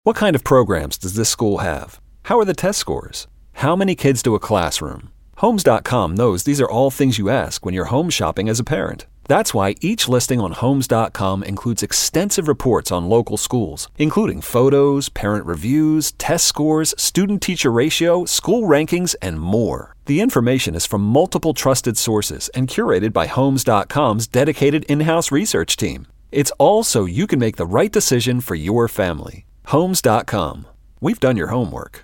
What kind of programs does this school have? How are the test scores? How many kids do a classroom? Homes.com knows these are all things you ask when you're home shopping as a parent. That's why each listing on Homes.com includes extensive reports on local schools, including photos, parent reviews, test scores, student-teacher ratio, school rankings, and more. The information is from multiple trusted sources and curated by Homes.com's dedicated in-house research team. It's all so you can make the right decision for your family. Homes.com. We've done your homework.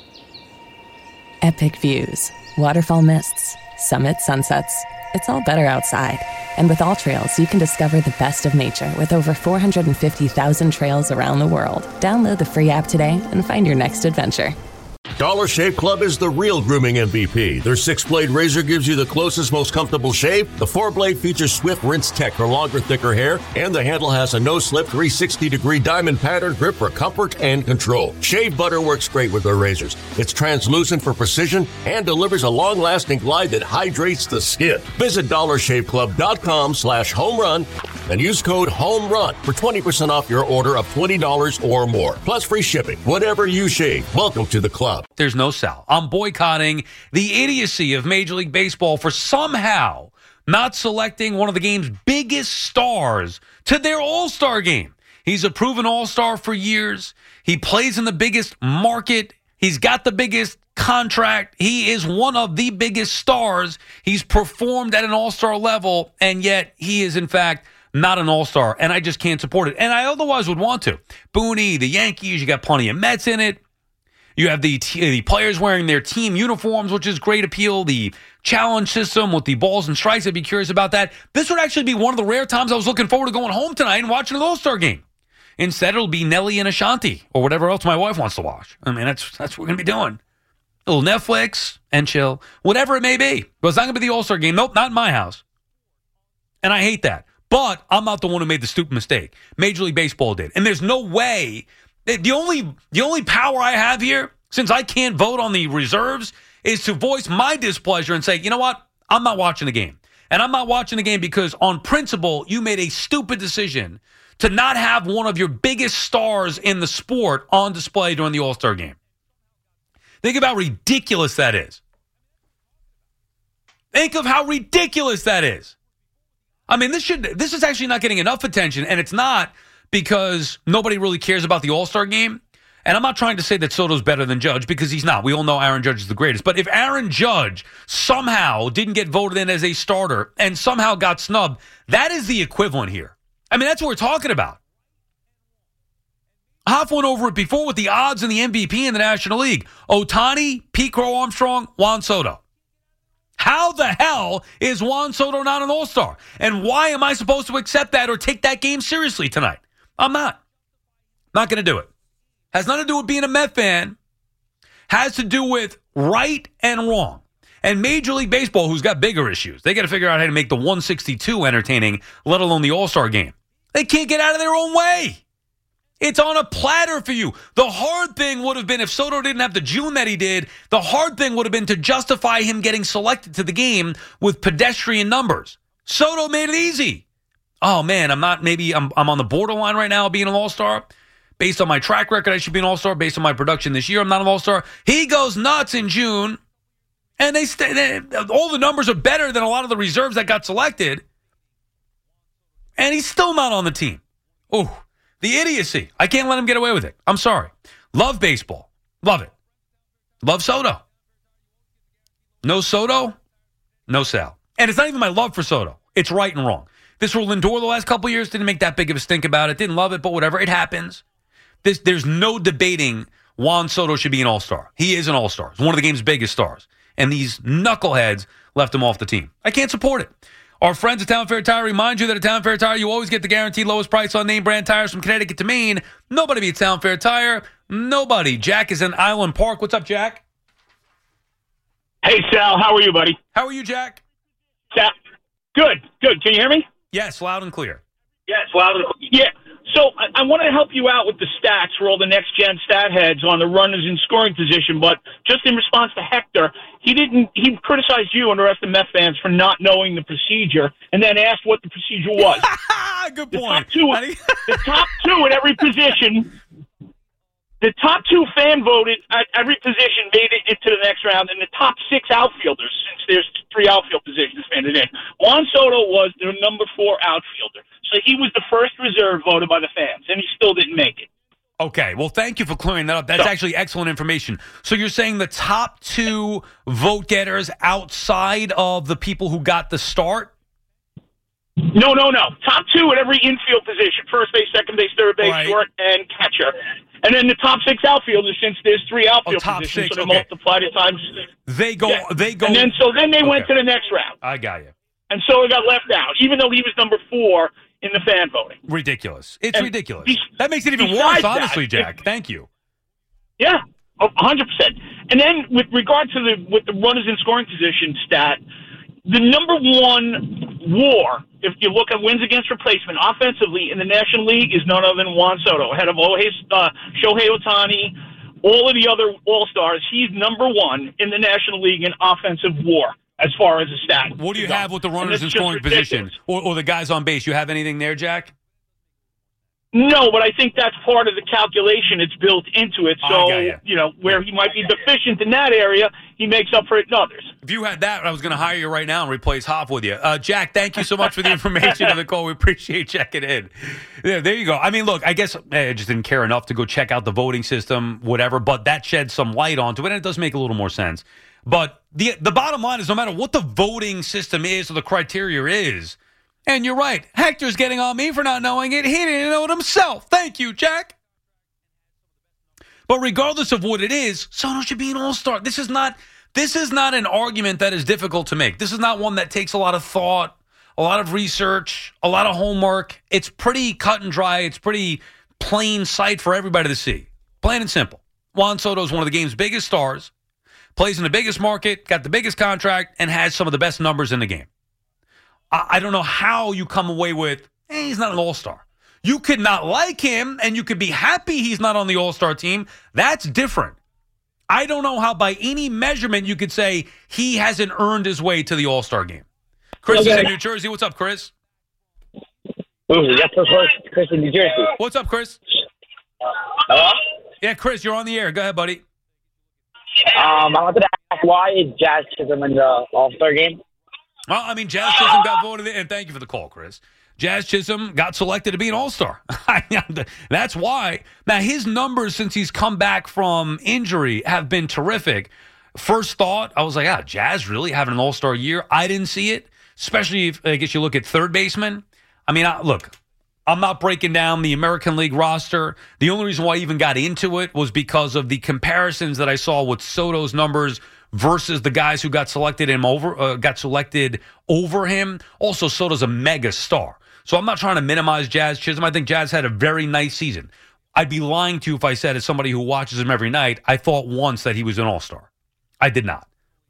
Epic views, waterfall mists, summit sunsets. It's all better outside. And with All Trails, you can discover the best of nature with over 450,000 trails around the world. Download the free app today and find your next adventure. Dollar Shave Club is the real grooming MVP. Their 6-blade razor gives you the closest, most comfortable shave. The 4-blade features Swift Rinse Tech for longer, thicker hair. And the handle has a no-slip 360-degree diamond pattern grip for comfort and control. Shave butter works great with their razors. It's translucent for precision and delivers a long-lasting glide that hydrates the skin. Visit DollarShaveClub.com/homerun and use code HOMERUN for 20% off your order of $20 or more. Plus free shipping. Whatever you shave, welcome to the club. There's no Sal. I'm boycotting the idiocy of Major League Baseball for somehow not selecting one of the game's biggest stars to their All-Star game. He's a proven All-Star for years. He plays in the biggest market. He's got the biggest contract. He is one of the biggest stars. He's performed at an All-Star level, and yet he is, in fact, not an All-Star, and I just can't support it. And I otherwise would want to. Booney, the Yankees, you got plenty of Mets in it. You have the players wearing their team uniforms, which is great appeal. The challenge system with the balls and strikes, I'd be curious about that. This would actually be one of the rare times I was looking forward to going home tonight and watching an All-Star game. Instead, it'll be Nelly and Ashanti or whatever else my wife wants to watch. I mean, that's what we're going to be doing. A little Netflix and chill, whatever it may be. But it's not going to be the All-Star game. Nope, not in my house. And I hate that. But I'm not the one who made the stupid mistake. Major League Baseball did. And there's no way. The only power I have here, since I can't vote on the reserves, is to voice my displeasure and say, you know what? I'm not watching the game. And I'm not watching the game because on principle, you made a stupid decision to not have one of your biggest stars in the sport on display during the All-Star game. Think of how ridiculous that is. Think of how ridiculous that is. I mean, this is actually not getting enough attention, and it's not because nobody really cares about the All-Star game. And I'm not trying to say that Soto's better than Judge because he's not. We all know Aaron Judge is the greatest. But if Aaron Judge somehow didn't get voted in as a starter and somehow got snubbed, that is the equivalent here. I mean, that's what we're talking about. Hoff went over it before with the odds and the MVP in the National League. Ohtani, Pete Crow Armstrong, Juan Soto. How the hell is Juan Soto not an All-Star? And why am I supposed to accept that or take that game seriously tonight? I'm not. Not going to do it. Has nothing to do with being a Met fan. Has to do with right and wrong. And Major League Baseball, who's got bigger issues, they got to figure out how to make the 162 entertaining, let alone the All-Star game. They can't get out of their own way. It's on a platter for you. The hard thing would have been if Soto didn't have the June that he did, the hard thing would have been to justify him getting selected to the game with pedestrian numbers. Soto made it easy. Oh, man, I'm on the borderline right now of being an All-Star. Based on my track record, I should be an All-Star. Based on my production this year, I'm not an All-Star. He goes nuts in June, and all the numbers are better than a lot of the reserves that got selected, and he's still not on the team. Oh, the idiocy. I can't let him get away with it. I'm sorry. Love baseball. Love it. Love Soto. No Soto, no Sal. And it's not even my love for Soto. It's right and wrong. This rule Lindor the last couple of years didn't make that big of a stink about it. Didn't love it, but whatever. It happens. There's no debating Juan Soto should be an All-Star. He is an All-Star. He's one of the game's biggest stars. And these knuckleheads left him off the team. I can't support it. Our friends at Town Fair Tire remind you that at Town Fair Tire, you always get the guaranteed lowest price on name brand tires from Connecticut to Maine. Nobody beats Town Fair Tire. Nobody. Jack is in Island Park. What's up, Jack? Hey, Sal. How are you, buddy? How are you, Jack? Sal. Good. Can you hear me? Yes, loud and clear. Yes, loud and clear. Yeah. So I want to help you out with the stats for all the next-gen stat heads on the runners in scoring position, but just in response to Hector, he criticized you and the rest of Met fans for not knowing the procedure and then asked what the procedure was. Good point. The top two at every position The top 2 fan voted at every position made it into the next round, and the top 6 outfielders, since there's 3 outfield positions, made it in. Juan Soto was their number 4 outfielder. So he was the first reserve voted by the fans, and he still didn't make it. Okay, well, thank you for clearing that up. That's actually excellent information. So you're saying the top 2 vote getters outside of the people who got the start? No. Top 2 at every infield position: first base, second base, third base, short, and catcher. And then the top 6 outfielders, since there's 3 outfield positions, so they multiplied it times 6. They go. And then they went to the next round. I got you. And Soto got left out, even though he was number 4 in the fan voting. Ridiculous. It's ridiculous. That makes it even worse, honestly, Jack. Thank you. Yeah, 100%. And then with regard to the runners in scoring position stat, the number 1 WAR, if you look at wins against replacement offensively in the National League, is none other than Juan Soto, ahead of Shohei Ohtani, all of the other All-Stars. He's number 1 in the National League in offensive WAR as far as a stat. What do you have with the runners in scoring position or the guys on base? You have anything there, Jack? No, but I think that's part of the calculation. It's built into it. So, where he might be deficient in that area, he makes up for it in others. If you had that, I was going to hire you right now and replace Hop with you. Jack, thank you so much for the information on the call. We appreciate checking in. Yeah, there you go. I mean, look, I guess I just didn't care enough to go check out the voting system, whatever, but that sheds some light onto it, and it does make a little more sense. But the bottom line is no matter what the voting system is or the criteria is, and you're right, Hector's getting on me for not knowing it. He didn't know it himself. Thank you, Jack. But regardless of what it is, Soto should be an all-star. This is not an argument that is difficult to make. This is not one that takes a lot of thought, a lot of research, a lot of homework. It's pretty cut and dry. It's pretty plain sight for everybody to see. Plain and simple. Juan Soto is one of the game's biggest stars, plays in the biggest market, got the biggest contract, and has some of the best numbers in the game. I don't know how you come away with, he's not an all-star. You could not like him, and you could be happy he's not on the all-star team. That's different. I don't know how by any measurement you could say he hasn't earned his way to the all-star game. Chris is in New Jersey. What's up, Chris? Chris in New Jersey. What's up, Chris? Hello? Yeah, Chris, you're on the air. Go ahead, buddy. I wanted to ask, why is Jazz Chisholm in the all-star game? Well, I mean, Jazz Chisholm got voted in, and thank you for the call, Chris. Jazz Chisholm got selected to be an all-star. That's why. Now, his numbers since he's come back from injury have been terrific. First thought, I was like, Jazz really having an all-star year? I didn't see it, especially if I guess you look at third baseman. I mean, look, I'm not breaking down the American League roster. The only reason why I even got into it was because of the comparisons that I saw with Soto's numbers versus the guys who got selected over him. Also, Soto's a mega star. So I'm not trying to minimize Jazz Chisholm. I think Jazz had a very nice season. I'd be lying to you if I said, as somebody who watches him every night, I thought once that he was an all-star. I did not.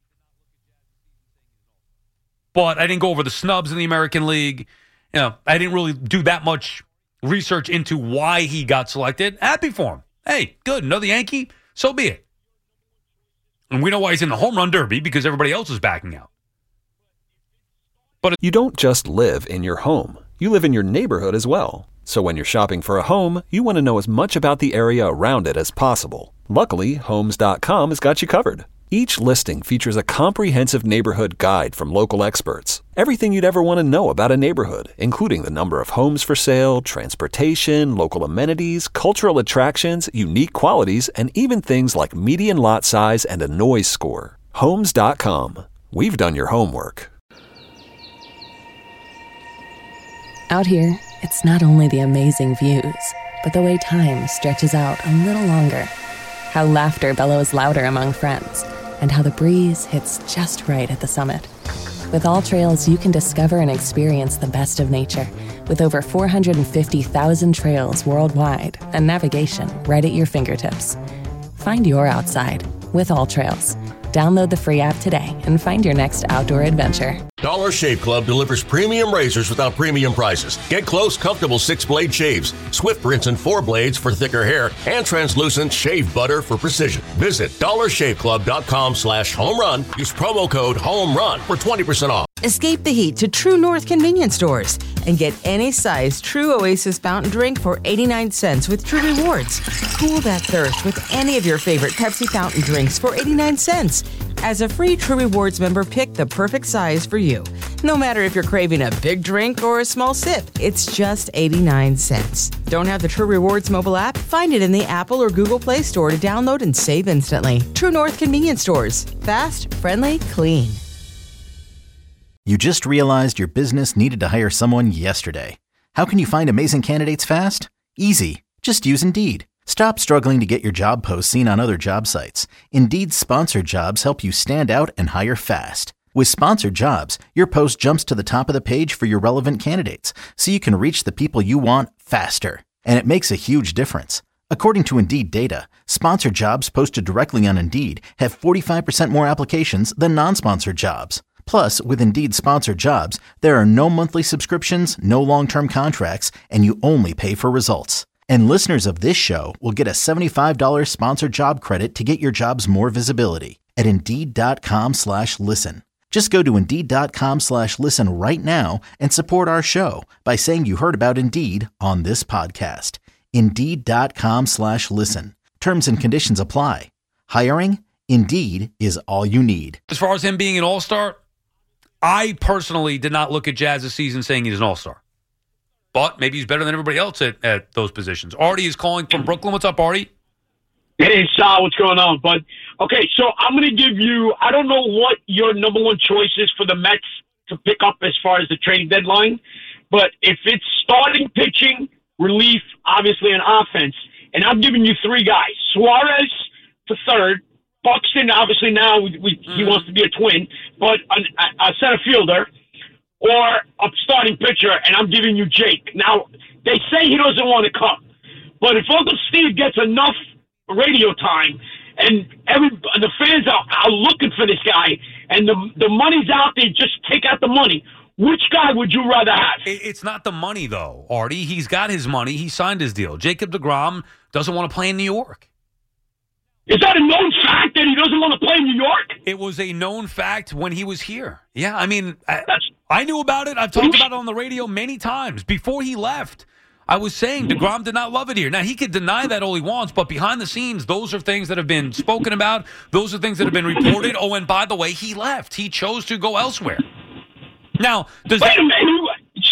But I didn't go over the snubs in the American League. I didn't really do that much research into why he got selected. Happy for him. Hey, good. Another Yankee? So be it. And we know why he's in the home run derby, because everybody else is backing out. But you don't just live in your home. You live in your neighborhood as well. So when you're shopping for a home, you want to know as much about the area around it as possible. Luckily, Homes.com has got you covered. Each listing features a comprehensive neighborhood guide from local experts. Everything you'd ever want to know about a neighborhood, including the number of homes for sale, transportation, local amenities, cultural attractions, unique qualities, and even things like median lot size and a noise score. Homes.com. We've done your homework. Out here, it's not only the amazing views, but the way time stretches out a little longer. How laughter bellows louder among friends, and how the breeze hits just right at the summit. With All Trails, you can discover and experience the best of nature, with over 450,000 trails worldwide and navigation right at your fingertips. Find your outside with All Trails. Download the free app today and find your next outdoor adventure. Dollar Shave Club delivers premium razors without premium prices. Get close, comfortable 6-blade shaves, swift rinse and 4 blades for thicker hair, and translucent shave butter for precision. Visit dollarshaveclub.com/homerun. Use promo code HOMERUN for 20% off. Escape the heat to True North convenience stores and get any size True Oasis fountain drink for 89 cents with True Rewards. Cool that thirst with any of your favorite Pepsi fountain drinks for 89 cents. As a free True Rewards member, pick the perfect size for you. No matter if you're craving a big drink or a small sip, it's just 89 cents. Don't have the True Rewards mobile app? Find it in the Apple or Google Play Store to download and save instantly. True North convenience stores. Fast, friendly, clean. You just realized your business needed to hire someone yesterday. How can you find amazing candidates fast? Easy. Just use Indeed. Stop struggling to get your job posts seen on other job sites. Indeed's sponsored jobs help you stand out and hire fast. With sponsored jobs, your post jumps to the top of the page for your relevant candidates, so you can reach the people you want faster. And it makes a huge difference. According to Indeed data, sponsored jobs posted directly on Indeed have 45% more applications than non-sponsored jobs. Plus, with Indeed sponsored jobs, there are no monthly subscriptions, no long-term contracts, and you only pay for results. And listeners of this show will get a $75 sponsored job credit to get your jobs more visibility at Indeed.com/listen. Just go to Indeed.com/listen right now and support our show by saying you heard about Indeed on this podcast. Indeed.com/listen. Terms and conditions apply. Hiring? Indeed is all you need. As far as him being an all-star, I personally did not look at Jazz's season saying he's an all-star. But maybe he's better than everybody else at those positions. Artie is calling from Brooklyn. What's up, Artie? Hey, Sal, what's going on, bud? Okay, so I'm going to give you, I don't know what your number one choice is for the Mets to pick up as far as the trading deadline, but if it's starting pitching, relief, obviously, and offense, and I'm giving you three guys. Suarez for third. Buxton, obviously now he wants to be a twin, but a center fielder or a starting pitcher, and I'm giving you Jake. Now, they say he doesn't want to come, but if Uncle Steve gets enough radio time and the fans are looking for this guy and the money's out there, just take out the money. Which guy would you rather have? It's not the money, though, Artie. He's got his money. He signed his deal. Jacob deGrom doesn't want to play in New York. Is that a known fact that he doesn't want to play in New York? It was a known fact when he was here. Yeah, I mean, I knew about it. I've talked about it on the radio many times. Before he left, I was saying deGrom did not love it here. Now, he could deny that all he wants, but behind the scenes, those are things that have been spoken about. Those are things that have been reported. Oh, and by the way, he left. He chose to go elsewhere. Now, wait a minute.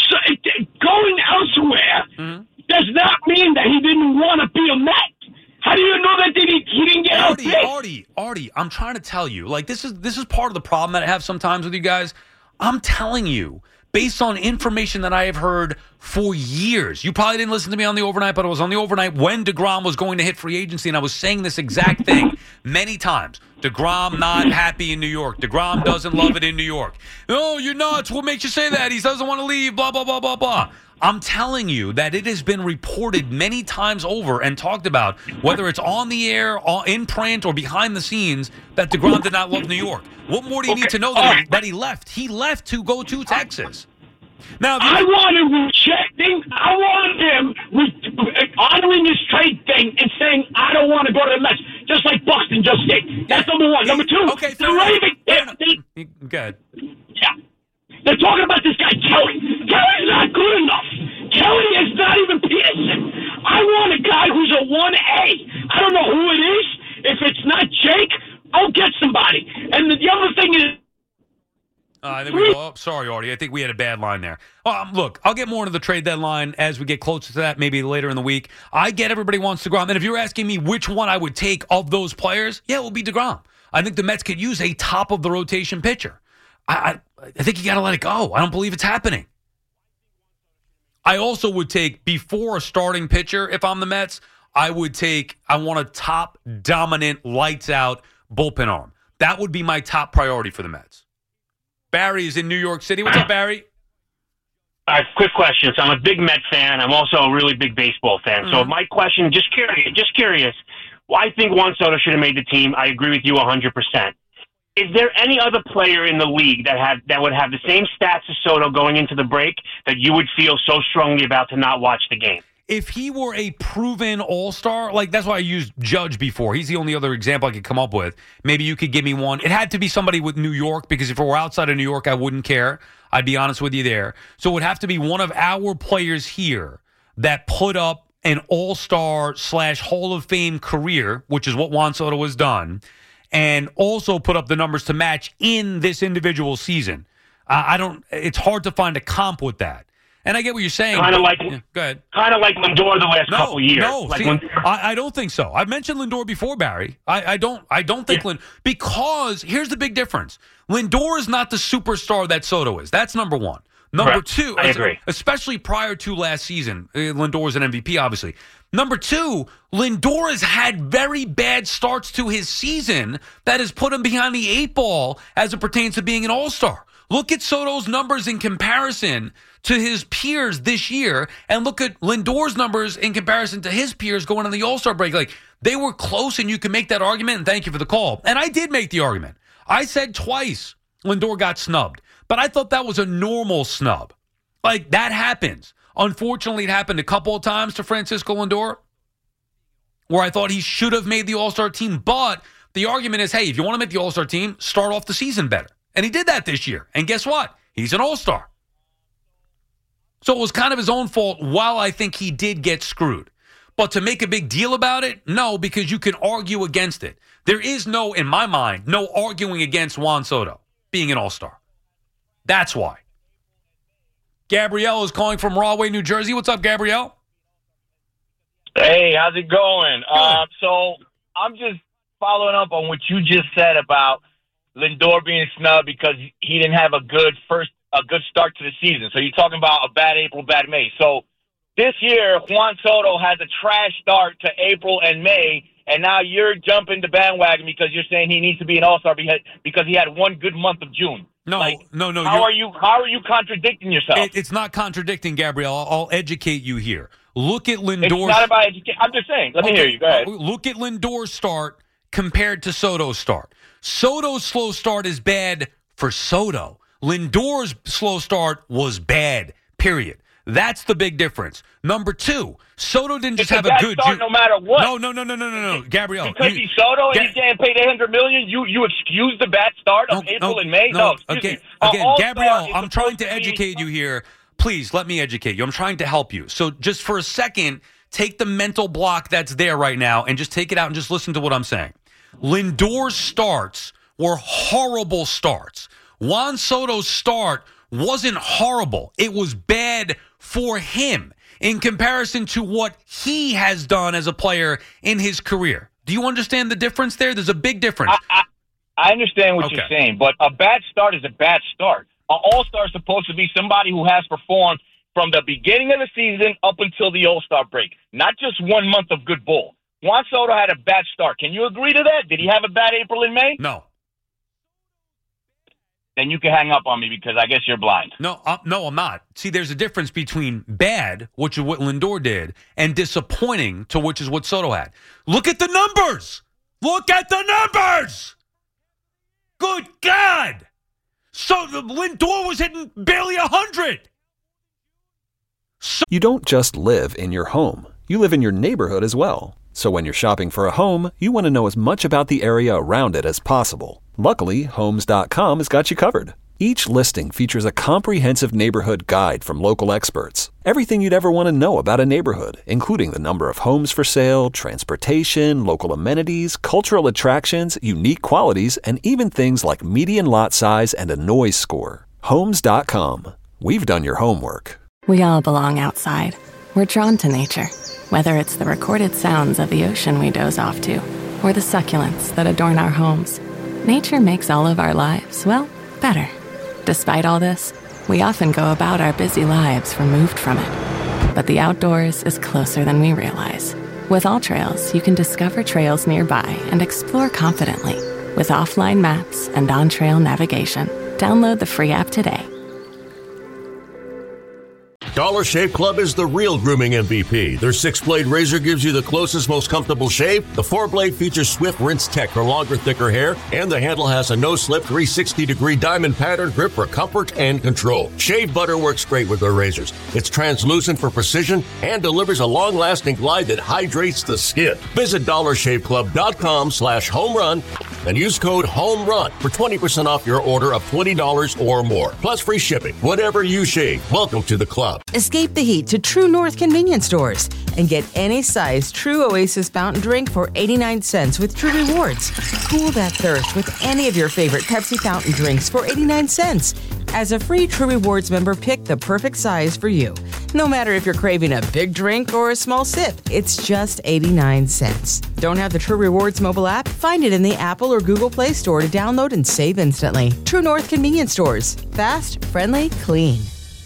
Going elsewhere does not mean that he didn't want to be a Met. How do you know that he didn't get out there? Artie, I'm trying to tell you. Like, this is part of the problem that I have sometimes with you guys. I'm telling you, based on information that I have heard for years. You probably didn't listen to me on the overnight, but I was on the overnight when deGrom was going to hit free agency, and I was saying this exact thing many times. deGrom not happy in New York. deGrom doesn't love it in New York. Oh, you're nuts. What makes you say that? He doesn't want to leave, blah, blah, blah, blah, blah. I'm telling you that it has been reported many times over and talked about, whether it's on the air, in print, or behind the scenes, that deGrom did not love New York. What more do you need to know that he left? He left to go to Texas. Now, I want him rejecting. I want him honoring his trade thing and saying, I don't want to go to the Mets, just like Buxton just did. That's number one. Number two, okay, the Ravens. Good. Yeah. They're talking about this guy, Kelly. Kelly's not good enough. Kelly is not even Peterson. I want a guy who's a 1A. I don't know who it is. If it's not Jake, I'll get somebody. And the other thing is, I think we go. Oh, sorry, Artie. I think we had a bad line there. Look, I'll get more into the trade deadline as we get closer to that, maybe later in the week. I get everybody wants deGrom. And if you're asking me which one I would take of those players, yeah, it will be deGrom. I think the Mets could use a top-of-the-rotation pitcher. I think you got to let it go. I don't believe it's happening. I also would take, before a starting pitcher, if I'm the Mets, I want a top, dominant, lights-out bullpen arm. That would be my top priority for the Mets. Barry is in New York City. What's up, Barry? Quick question. So I'm a big Met fan. I'm also a really big baseball fan. So my question, just curious. Well, I think Juan Soto should have made the team. I agree with you 100%. Is there any other player in the league that would have the same stats as Soto going into the break that you would feel so strongly about to not watch the game? if he were a proven all-star, like that's why I used Judge before. He's the only other example I could come up with. Maybe you could give me one. It had to be somebody with New York, because if it were outside of New York, I wouldn't care. I'd be honest with you there. So it would have to be one of our players here that put up an all-star / Hall of Fame career, which is what Juan Soto has done, and also put up the numbers to match in this individual season. It's hard to find a comp with that. And I get what you're saying. Kind of like, go ahead. Kind of like Lindor the last couple of years. No, like I don't think so. I've mentioned Lindor before, Barry. I don't think Lindor, because here's the big difference. Lindor is not the superstar that Soto is. That's number one. Number two, I agree. Especially prior to last season, Lindor was an MVP, obviously. Number two, Lindor has had very bad starts to his season that has put him behind the 8 ball as it pertains to being an all-star. Look at Soto's numbers in comparison to his peers this year, and look at Lindor's numbers in comparison to his peers going on the All-Star break. Like, they were close, and you can make that argument, and thank you for the call. And I did make the argument. I said twice Lindor got snubbed, but I thought that was a normal snub. Like, that happens. Unfortunately, it happened a couple of times to Francisco Lindor, where I thought he should have made the All-Star team, but the argument is, hey, if you want to make the All-Star team, start off the season better. And he did that this year. And guess what? He's an all-star. So it was kind of his own fault while I think he did get screwed. But to make a big deal about it, no, because you can argue against it. There is no, in my mind, no arguing against Juan Soto being an all-star. That's why. Gabrielle is calling from Rahway, New Jersey. What's up, Gabrielle? Hey, how's it going? So I'm just following up on what you just said about Lindor being snubbed because he didn't have a good start to the season. So you're talking about a bad April, bad May. So this year, Juan Soto has a trash start to April and May, and now you're jumping the bandwagon because you're saying he needs to be an all-star because he had one good month of June. No. How are you contradicting yourself? It's not contradicting, Gabrielle. I'll educate you here. Look at Lindor's. It's not about education. I'm just saying. Let me hear you. Go ahead. Look at Lindor's start compared to Soto's start. Soto's slow start is bad for Soto. Lindor's slow start was bad, period. That's the big difference. Number two, Soto didn't just have a good start no matter what. No, Gabrielle. Because he's Soto and he's getting paid $800 million, you excuse the bad start of April and May? No, again, Gabrielle, I'm trying to educate you here. Please, let me educate you. I'm trying to help you. So just for a second, take the mental block that's there right now and just take it out and just listen to what I'm saying. Lindor's starts were horrible starts. Juan Soto's start wasn't horrible. It was bad for him in comparison to what he has done as a player in his career. Do you understand the difference there? There's a big difference. I understand what you're saying, but a bad start is a bad start. An all-star is supposed to be somebody who has performed from the beginning of the season up until the All-Star break, not just 1 month of good ball. Juan Soto had a bad start. Can you agree to that? Did he have a bad April and May? No. Then you can hang up on me because I guess you're blind. No, I'm not. See, there's a difference between bad, which is what Lindor did, and disappointing, to which is what Soto had. Look at the numbers. Look at the numbers. Good God. So Lindor was hitting barely 100. You don't just live in your home. You live in your neighborhood as well. So when you're shopping for a home, you want to know as much about the area around it as possible. Luckily, Homes.com has got you covered. Each listing features a comprehensive neighborhood guide from local experts. Everything you'd ever want to know about a neighborhood, including the number of homes for sale, transportation, local amenities, cultural attractions, unique qualities, and even things like median lot size and a noise score. Homes.com. We've done your homework. We all belong outside. We're drawn to nature, whether it's the recorded sounds of the ocean we doze off to, or the succulents that adorn our homes. Nature makes all of our lives, well, better. Despite all this, we often go about our busy lives removed from it. But the outdoors is closer than we realize. With AllTrails, you can discover trails nearby and explore confidently with offline maps and on-trail navigation. Download the free app today. Dollar Shave Club is the real grooming MVP. Their 6-blade razor gives you the closest, most comfortable shave. The 4-blade features Swift Rinse Tech for longer, thicker hair, and the handle has a no-slip 360-degree diamond pattern grip for comfort and control. Shave butter works great with their razors. It's translucent for precision and delivers a long-lasting glide that hydrates the skin. Visit DollarShaveClub.com/homerun and use code HOMERUN for 20% off your order of $20 or more. Plus free shipping. Whatever you shave, welcome to the club. Escape the heat to True North convenience stores and get any size True Oasis fountain drink for 89 cents with True Rewards. Cool that thirst with any of your favorite Pepsi fountain drinks for 89 cents. As a free True Rewards member, pick the perfect size for you. No matter if you're craving a big drink or a small sip, it's just 89 cents. Don't have the True Rewards mobile app? Find it in the Apple or Google Play Store to download and save instantly. True North convenience stores. Fast, friendly, clean.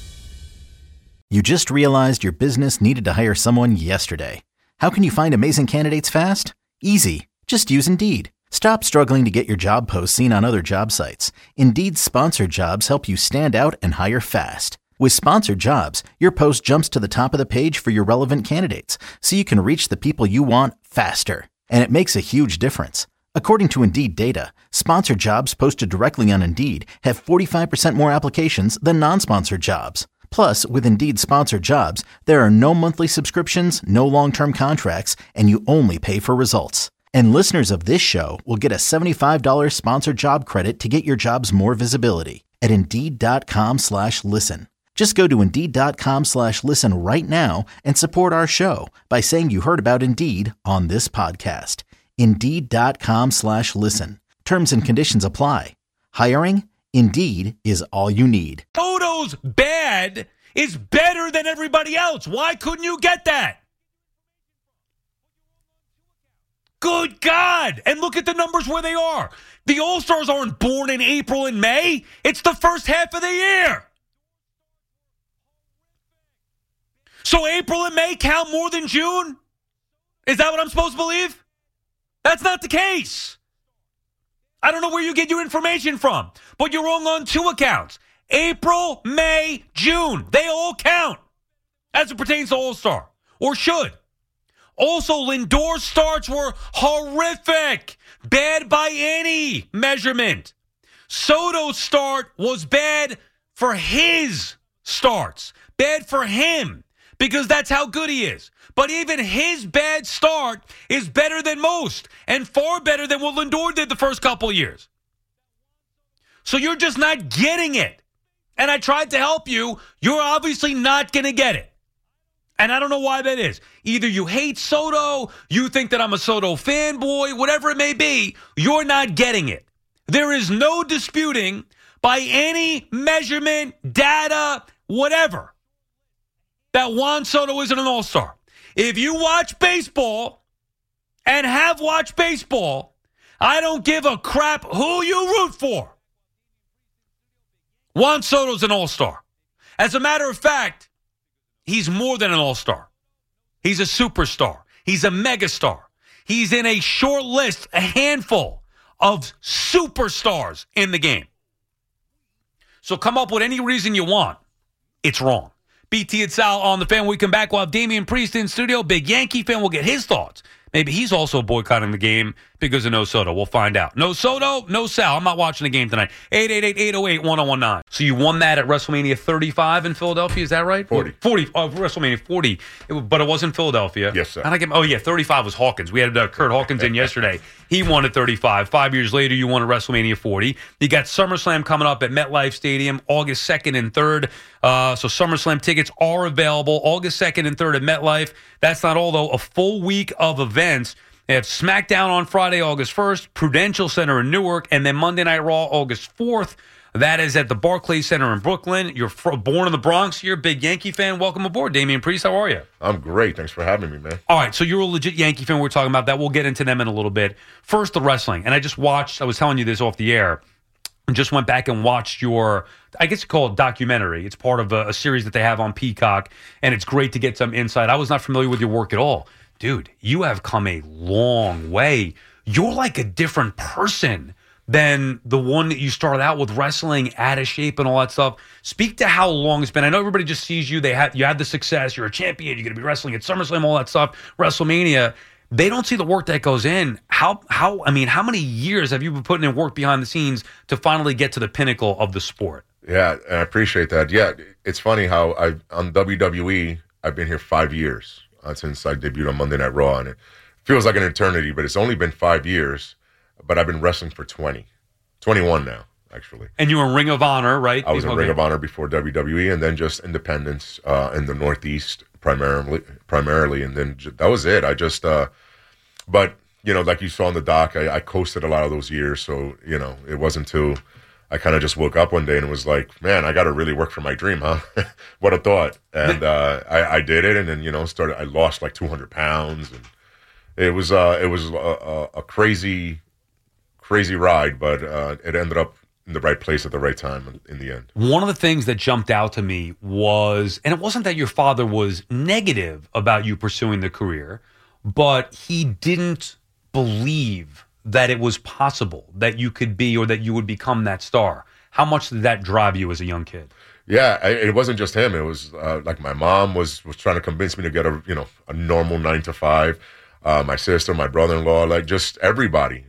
You just realized your business needed to hire someone yesterday. How can you find amazing candidates fast? Easy. Just use Indeed. Stop struggling to get your job posts seen on other job sites. Indeed's sponsored jobs help you stand out and hire fast. With sponsored jobs, your post jumps to the top of the page for your relevant candidates, so you can reach the people you want faster. And it makes a huge difference. According to Indeed data, sponsored jobs posted directly on Indeed have 45% more applications than non-sponsored jobs. Plus, with Indeed sponsored jobs, there are no monthly subscriptions, no long-term contracts, and you only pay for results. And listeners of this show will get a $75 sponsored job credit to get your jobs more visibility at Indeed.com/listen. Just go to Indeed.com/listen right now and support our show by saying you heard about Indeed on this podcast. Indeed.com/listen. Terms and conditions apply. Hiring? Indeed is all you need. Soto's bad is better than everybody else. Why couldn't you get that? Good God. And look at the numbers where they are. The All-Stars aren't born in April and May. It's the first half of the year. So April and May count more than June? Is that what I'm supposed to believe? That's not the case. I don't know where you get your information from, but you're wrong on two accounts. April, May, June. They all count as it pertains to All-Star, or should. Also, Lindor's starts were horrific. Bad by any measurement. Soto's start was bad for his starts. Bad for him, because that's how good he is. But even his bad start is better than most and far better than what Lindor did the first couple of years. So you're just not getting it. And I tried to help you. You're obviously not going to get it. And I don't know why that is. Either you hate Soto, you think that I'm a Soto fanboy, whatever it may be, you're not getting it. There is no disputing by any measurement, data, whatever, that Juan Soto isn't an all-star. If you watch baseball and have watched baseball, I don't give a crap who you root for. Juan Soto's an all-star. As a matter of fact, he's more than an all-star. He's a superstar. He's a megastar. He's in a short list, a handful of superstars in the game. So come up with any reason you want. It's wrong. BT and Sal on the Fan. When we come back, we'll have Damian Priest in studio. Big Yankee fan. We'll get his thoughts. Maybe he's also boycotting the game because of no Soto. We'll find out. No Soto, no Sal. I'm not watching the game tonight. 888-808-1019. So you won that at WrestleMania 35 in Philadelphia. Is that right? 40. WrestleMania 40. But it was in Philadelphia. Yes, sir. Oh, yeah, 35 was Hawkins. We had Kurt Hawkins in yesterday. He won at 35. 5 years later, you won at WrestleMania 40. You got SummerSlam coming up at MetLife Stadium August 2nd and 3rd. So SummerSlam tickets are available August 2nd and 3rd at MetLife. That's not all, though. A full week of events. They have SmackDown on Friday, August 1st, Prudential Center in Newark, and then Monday Night Raw, August 4th. That is at the Barclays Center in Brooklyn. You're born in the Bronx. You're a big Yankee fan. Welcome aboard, Damian Priest. How are you? I'm great. Thanks for having me, man. All right, so you're a legit Yankee fan. We're talking about that. We'll get into them in a little bit. First, the wrestling. And I just watched, I was telling you this off the air, and just went back and watched your, I guess you call it documentary. It's part of a series that they have on Peacock, and it's great to get some insight. I was not familiar with your work at all. Dude, you have come a long way. You're like a different person than the one that you started out with, wrestling, out of shape and all that stuff. Speak to how long it's been. I know everybody just sees you. You had the success. You're a champion. You're going to be wrestling at SummerSlam, all that stuff, WrestleMania. They don't see the work that goes in. How many years have you been putting in work behind the scenes to finally get to the pinnacle of the sport? Yeah, I appreciate that. Yeah, it's funny how on WWE, I've been here 5 years since I debuted on Monday Night Raw, and it feels like an eternity, but it's only been 5 years. But I've been wrestling for 21 now, actually. And you were in Ring of Honor, right? I was in Ring of Honor before WWE, and then just independence in the Northeast primarily, and then that was it. I just, but like you saw in the doc, I coasted a lot of those years, so it wasn't until I kind of just woke up one day and was like, man, I got to really work for my dream, huh? What a thought! And I did it, and then started. I lost like 200 pounds, and it was a crazy ride, but it ended up in the right place at the right time in the end. One of the things that jumped out to me was, and it wasn't that your father was negative about you pursuing the career, but he didn't believe that it was possible that you could be or that you would become that star. How much did that drive you as a young kid? Yeah, it wasn't just him. It was like my mom was trying to convince me to get a normal 9 to 5. My sister, my brother-in-law, like just everybody.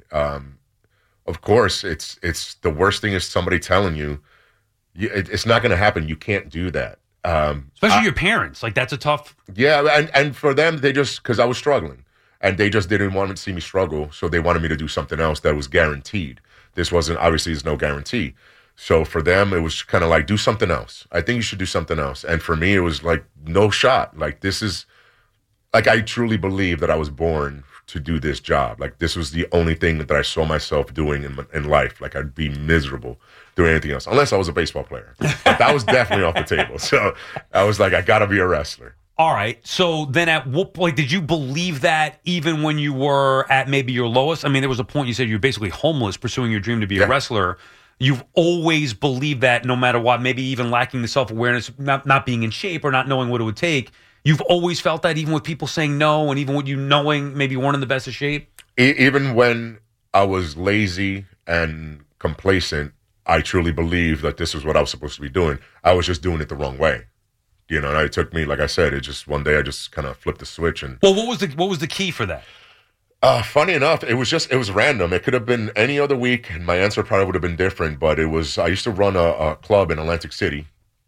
Of course, it's the worst thing is somebody telling you it's not going to happen. You can't do that. Especially your parents. Like, that's a tough... Yeah, and for them, they just... Because I was struggling. And they just didn't want to see me struggle, so they wanted me to do something else that was guaranteed. This wasn't... Obviously, there's no guarantee. So for them, it was kind of like, do something else. I think you should do something else. And for me, it was like, no shot. Like, this is... Like, I truly believe that I was born to do this job. Like, this was the only thing that I saw myself doing in life. Like, I'd be miserable doing anything else, unless I was a baseball player. But that was definitely off the table. So I was like, I got to be a wrestler. All right. So then at what point did you believe that even when you were at maybe your lowest? I mean, there was a point you said you were basically homeless pursuing your dream to be a wrestler. You've always believed that no matter what, maybe even lacking the self-awareness, not being in shape or not knowing what it would take. You've always felt that, even with people saying no, and even with you knowing maybe you weren't in the best of shape? Even when I was lazy and complacent, I truly believed that this was what I was supposed to be doing. I was just doing it the wrong way. And it took me, like I said, one day I just kind of flipped the switch. And well, what was the key for that? Funny enough, it was random. It could have been any other week, and my answer probably would have been different. But I used to run a club in Atlantic City,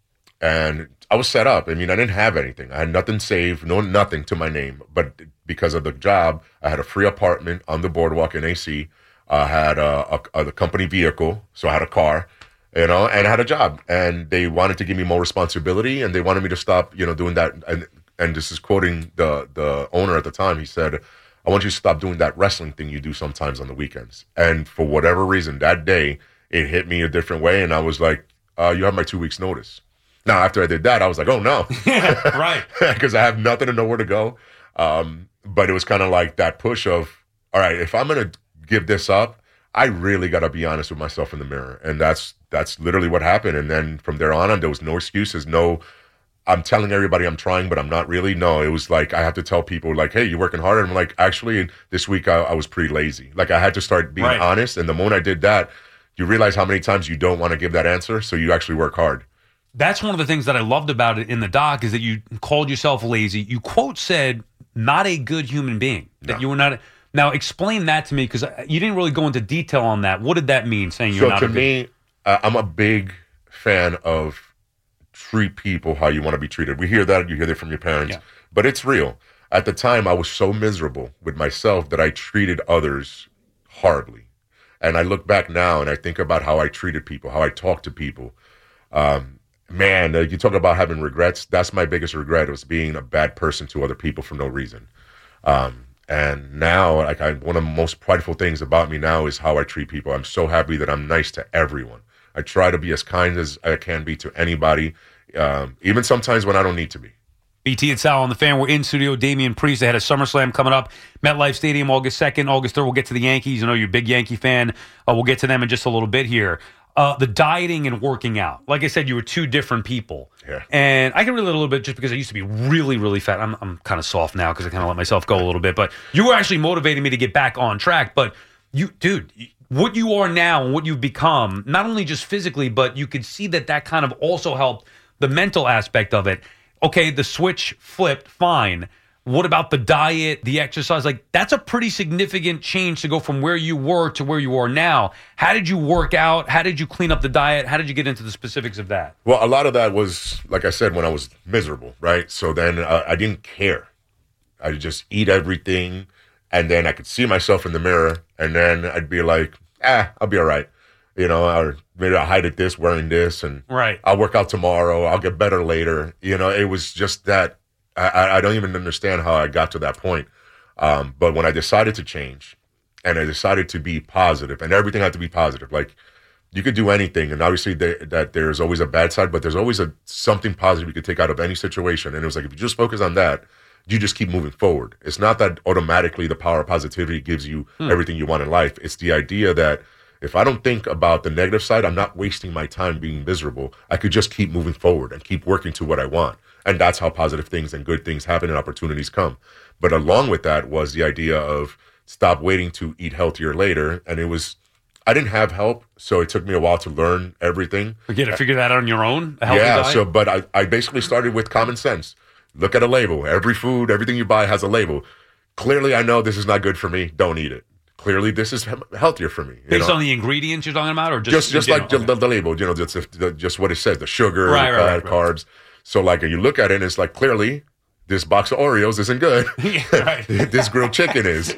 and I was set up. I mean, I didn't have anything. I had nothing saved, nothing to my name. But because of the job, I had a free apartment on the boardwalk in AC. I had a company vehicle, so I had a car, and I had a job. And they wanted to give me more responsibility, and they wanted me to stop, doing that. And this is quoting the owner at the time. He said, I want you to stop doing that wrestling thing you do sometimes on the weekends. And for whatever reason, that day, it hit me a different way, and I was like, you have my 2 weeks' notice. Now, after I did that, I was like, oh, no. Right. Because I have nothing and nowhere to go. But it was kind of like that push of, all right, if I'm going to give this up, I really got to be honest with myself in the mirror. And that's literally what happened. And then from there on, there was no excuses. No, I'm telling everybody I'm trying, but I'm not really. No, it was like I have to tell people, like, hey, you're working harder. And I'm like, actually, this week I was pretty lazy. Like, I had to start being honest. And the moment I did that, you realize how many times you don't want to give that answer. So you actually work hard. That's one of the things that I loved about it in the doc, is that you called yourself lazy. You quote said, not a good human being. That you were not. Now, explain that to me, because you didn't really go into detail on that. What did that mean, saying you're not a good... So to me, I'm a big fan of treat people how you want to be treated. We hear that, you hear that from your parents, but it's real. At the time, I was so miserable with myself that I treated others horribly. And I look back now and I think about how I treated people, how I talked to people. Man, you talk about having regrets. That's my biggest regret, was being a bad person to other people for no reason. And now, one of the most prideful things about me now is how I treat people. I'm so happy that I'm nice to everyone. I try to be as kind as I can be to anybody, even sometimes when I don't need to be. BT and Sal on the Fan. We're in studio. Damian Priest. They had a SummerSlam coming up. MetLife Stadium, August 2nd. August 3rd, we'll get to the Yankees. I know you're a big Yankee fan. We'll get to them in just a little bit here. The dieting and working out. Like I said, you were two different people. Yeah. And I can relate a little bit just because I used to be really, really fat. I'm kind of soft now because I kind of let myself go a little bit. But you were actually motivating me to get back on track. But what you are now and what you've become, not only just physically, but you could see that kind of also helped the mental aspect of it. Okay, the switch flipped, fine. What about the diet, the exercise? Like, that's a pretty significant change to go from where you were to where you are now. How did you work out? How did you clean up the diet? How did you get into the specifics of that? Well, a lot of that was, like I said, when I was miserable, right? So then I didn't care. I would just eat everything, and then I could see myself in the mirror, and then I'd be like, I'll be all right. Or maybe I'll hide at this, wearing this, and right. I'll work out tomorrow. I'll get better later. It was just that. I don't even understand how I got to that point. But when I decided to change and I decided to be positive, and everything had to be positive, like you could do anything. And obviously that there's always a bad side, but there's always something positive you could take out of any situation. And it was like, if you just focus on that, you just keep moving forward. It's not that automatically the power of positivity gives you everything you want in life. It's the idea that if I don't think about the negative side, I'm not wasting my time being miserable. I could just keep moving forward and keep working to what I want. And that's how positive things and good things happen and opportunities come. But along with that was the idea of stop waiting to eat healthier later. And I didn't have help, so it took me a while to learn everything. You had to figure that out on your own? A healthy diet? But I basically started with common sense. Look at a label. Every food, everything you buy has a label. Clearly, I know this is not good for me. Don't eat it. Clearly, this is healthier for me. Based on the ingredients you're talking about? Or just like the label, just what it says, the sugar, the carbs. So, like, you look at it, and it's like, clearly, this box of Oreos isn't good. This grilled chicken is.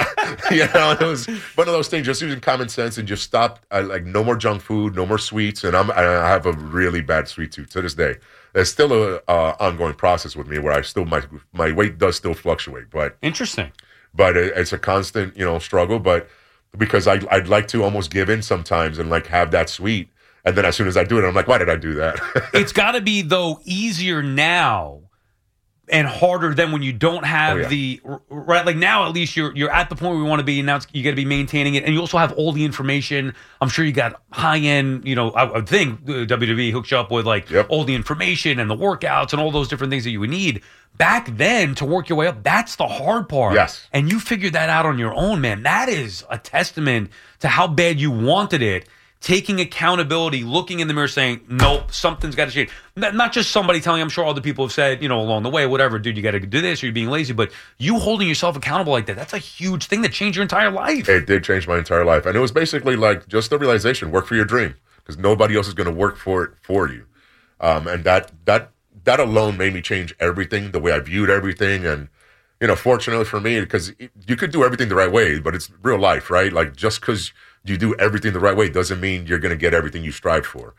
It was one of those things, just using common sense and just stop. No more junk food, no more sweets. And I have a really bad sweet tooth to this day. There's still a ongoing process with me where I still, my weight does still fluctuate. But interesting. But it's a constant, struggle. But because I'd like to almost give in sometimes and have that sweet. And then as soon as I do it, I'm like, why did I do that? It's got to be, though, easier now and harder than when you don't have the right. Like now, at least you're at the point where you want to be. And now you got to be maintaining it, and you also have all the information. I'm sure you got high end. I would think WWE hooks you up with all the information and the workouts and all those different things that you would need. Back then, to work your way up, that's the hard part. Yes. And you figured that out on your own, man. That is a testament to how bad you wanted it. Taking accountability, looking in the mirror, saying, nope, something's got to change. Not just somebody telling you, I'm sure other people have said, along the way, whatever, dude, you got to do this, or you're being lazy, but you holding yourself accountable like that, that's a huge thing that changed your entire life. It did change my entire life. And it was basically just the realization, work for your dream, because nobody else is going to work for it for you. And that alone made me change everything, the way I viewed everything. And, fortunately for me, because you could do everything the right way, but it's real life, right? Like, just because you do everything the right way doesn't mean you're going to get everything you strive for.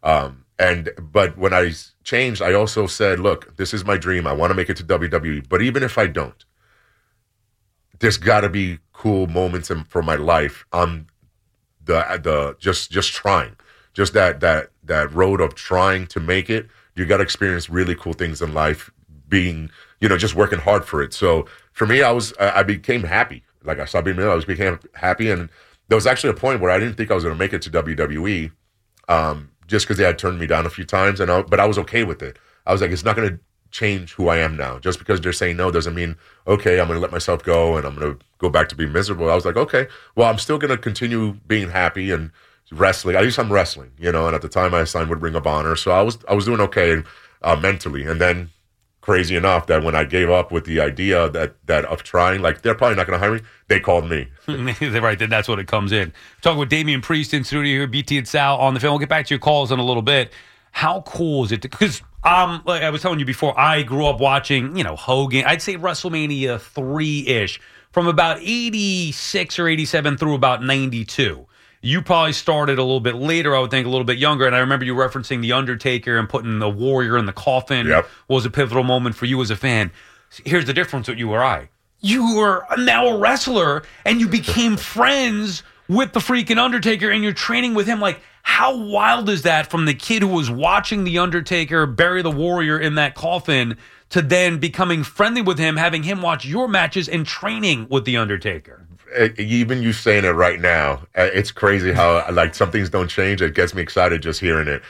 But when I changed, I also said, look, this is my dream. I want to make it to WWE. But even if I don't, there's got to be cool moments for my life on the just trying, just that road of trying to make it. You got to experience really cool things in life, being, just working hard for it. So for me, I became happy. Like I stopped being middle, I became happy. And there was actually a point where I didn't think I was going to make it to WWE, just because they had turned me down a few times. But I was okay with it. I was like, it's not going to change who I am now. Just because they're saying no doesn't mean, okay, I'm going to let myself go and I'm going to go back to being miserable. I was like, okay, well, I'm still going to continue being happy and wrestling. At least I'm wrestling, and at the time I signed with Ring of Honor. So I was doing okay mentally. And then crazy enough that when I gave up with the idea that of trying, they're probably not going to hire me, they called me. Right, then that's what it comes in. Talking with Damian Priest in studio here, BT and Sal on the film. We'll get back to your calls in a little bit. How cool is it? Because like I was telling you before, I grew up watching, Hogan. I'd say WrestleMania 3-ish from about 86 or 87 through about 92. You probably started a little bit later, I would think, a little bit younger. And I remember you referencing The Undertaker and putting the Warrior in the coffin was a pivotal moment for you as a fan. Here's the difference with you or I. You were now a wrestler, and you became friends with the freaking Undertaker, and you're training with him. Like, how wild is that from the kid who was watching The Undertaker bury the Warrior in that coffin to then becoming friendly with him, having him watch your matches and training with The Undertaker? Even you saying it right now, it's crazy how some things don't change. It gets me excited just hearing it.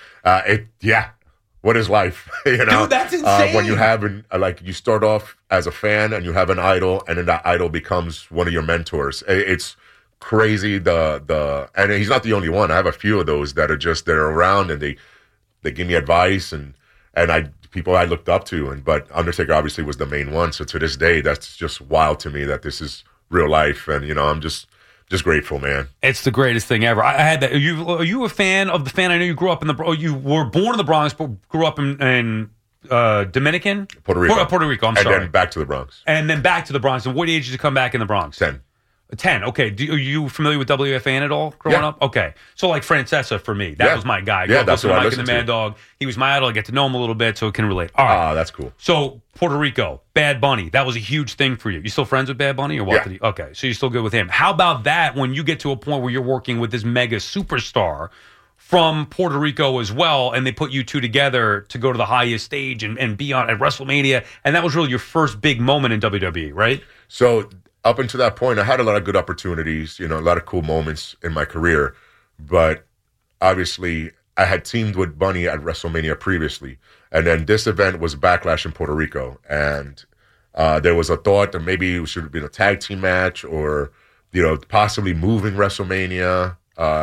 What is life? Dude, that's insane. When you have you start off as a fan and you have an idol, and then that idol becomes one of your mentors. It's crazy. And he's not the only one. I have a few of those that are around, and they give me advice and people I looked up to. But Undertaker obviously was the main one. So to this day, that's just wild to me that this is real life. And I'm just grateful, man. It's the greatest thing ever. I had that. Are you a fan of the fan? I know you grew up you were born in the Bronx, but grew up in Dominican? Puerto Rico. Puerto Rico, I'm sorry. And then back to the Bronx. And what age did you come back in the Bronx? 10. 10, okay. Are you familiar with WFAN at all growing up? Okay. So like Francesa for me. That was my guy. That's what I listened to. Mike and the Mad Dog. He was my idol. I get to know him a little bit, so it can relate. All right. That's cool. So Puerto Rico, Bad Bunny. That was a huge thing for you. You still friends with Bad Bunny or what? Yeah. Okay. So you're still good with him. How about that when you get to a point where you're working with this mega superstar from Puerto Rico as well, and they put you two together to go to the highest stage and be on at WrestleMania, and that was really your first big moment in WWE, right? So up until that point, I had a lot of good opportunities, a lot of cool moments in my career. But obviously, I had teamed with Bunny at WrestleMania previously. And then this event was Backlash in Puerto Rico. And there was a thought that maybe it should have been a tag team match or, possibly moving WrestleMania.